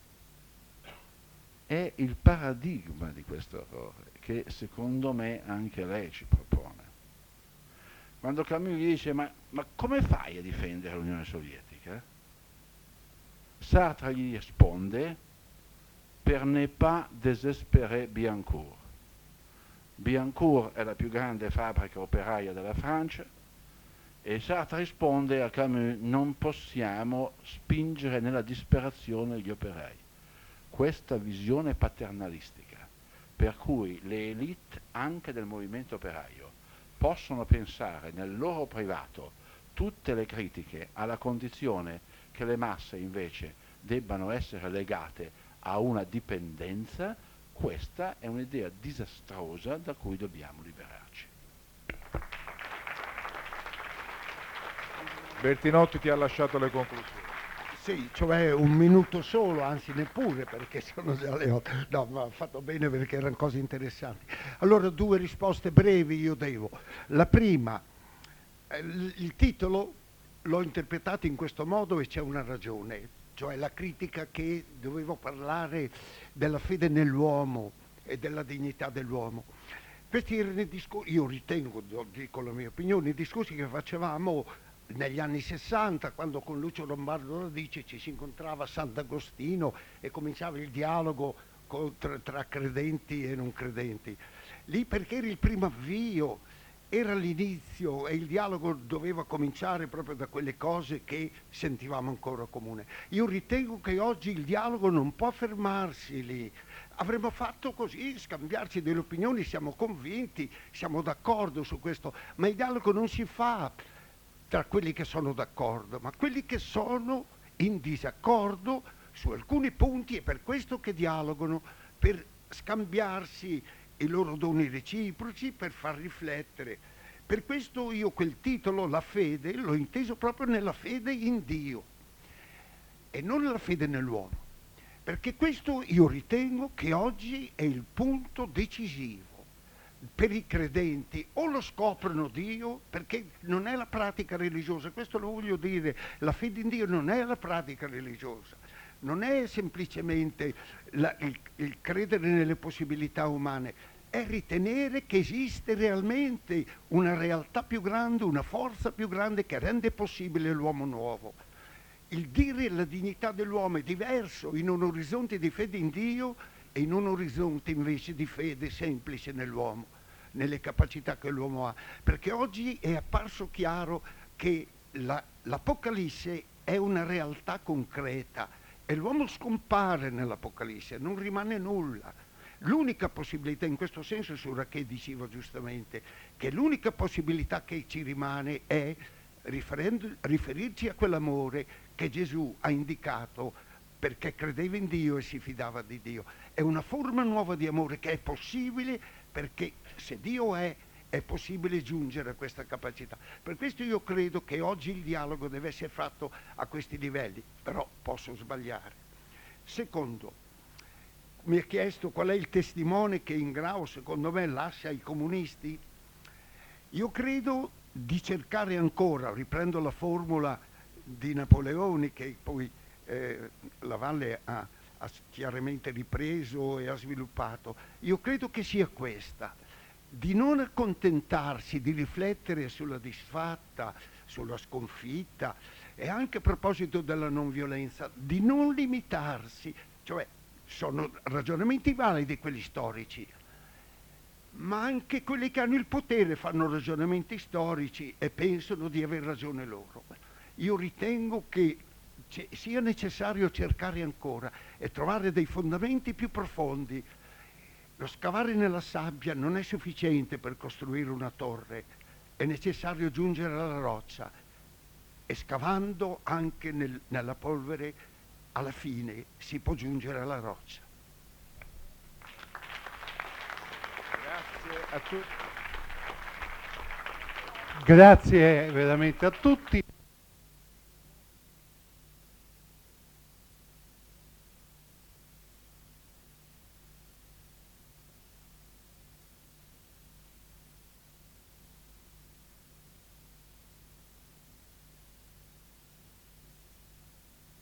è il paradigma di questo errore che secondo me anche lei ci propone. Quando Camus gli dice ma, ma come fai a difendere l'Unione Sovietica? Sartre gli risponde per ne pas désespérer Billancourt. Billancourt è la più grande fabbrica operaia della Francia e Sartre risponde a Camus non possiamo spingere nella disperazione gli operai. Questa visione paternalistica per cui le elite anche del movimento operaio possono pensare nel loro privato tutte le critiche alla condizione che le masse invece debbano essere legate a una dipendenza, questa è un'idea disastrosa da cui dobbiamo liberarci. Bertinotti ti ha lasciato le conclusioni. Sì, cioè un minuto solo, anzi neppure, perché sono già le otto. No, ma ha fatto bene perché erano cose interessanti. Allora, due risposte brevi io devo. La prima, eh, il titolo l'ho interpretato in questo modo e c'è una ragione, cioè la critica che dovevo parlare della fede nell'uomo e della dignità dell'uomo. Questi erano i discorsi, io ritengo, dico la mia opinione, i discorsi che facevamo negli anni sessanta, quando con Lucio Lombardo Radice ci si incontrava a Sant'Agostino e cominciava il dialogo tra, tra credenti e non credenti. Lì perché era il primo avvio, era l'inizio e il dialogo doveva cominciare proprio da quelle cose che sentivamo ancora comune. Io ritengo che oggi il dialogo non può fermarsi lì. Avremmo fatto così, scambiarci delle opinioni, siamo convinti, siamo d'accordo su questo, ma il dialogo non si fa tra quelli che sono d'accordo, ma quelli che sono in disaccordo su alcuni punti, è per questo che dialogano, per scambiarsi i loro doni reciproci, per far riflettere. Per questo io quel titolo, la fede, l'ho inteso proprio nella fede in Dio e non nella fede nell'uomo, perché questo io ritengo che oggi è il punto decisivo per i credenti. O lo scoprono Dio, perché non è la pratica religiosa, questo lo voglio dire, la fede in Dio non è la pratica religiosa, non è semplicemente la, il, il credere nelle possibilità umane, è ritenere che esiste realmente una realtà più grande, una forza più grande che rende possibile l'uomo nuovo. Il dire la dignità dell'uomo è diverso in un orizzonte di fede in Dio e in un orizzonte invece di fede semplice nell'uomo, nelle capacità che l'uomo ha. Perché oggi è apparso chiaro che la, l'Apocalisse è una realtà concreta e l'uomo scompare nell'Apocalisse, non rimane nulla. L'unica possibilità, in questo senso Suraché diceva giustamente, che l'unica possibilità che ci rimane è riferirci a quell'amore che Gesù ha indicato perché credeva in Dio e si fidava di Dio. È una forma nuova di amore che è possibile perché se Dio è, è possibile giungere a questa capacità. Per questo io credo che oggi il dialogo deve essere fatto a questi livelli, però posso sbagliare. Secondo, mi ha chiesto qual è il testimone che Ingrao secondo me lascia ai comunisti. Io credo di cercare ancora, riprendo la formula di Napoleone che poi eh, la Valle ha, ha chiaramente ripreso e ha sviluppato, io credo che sia questa, di non accontentarsi, di riflettere sulla disfatta, sulla sconfitta e anche a proposito della non violenza, di non limitarsi, cioè sono ragionamenti validi quelli storici, ma anche quelli che hanno il potere fanno ragionamenti storici e pensano di aver ragione loro. Io ritengo che sia necessario cercare ancora e trovare dei fondamenti più profondi. Lo scavare nella sabbia non è sufficiente per costruire una torre, è necessario giungere alla roccia e scavando anche nel, nella polvere alla fine si può giungere alla roccia. Grazie a tu- Grazie veramente a tutti.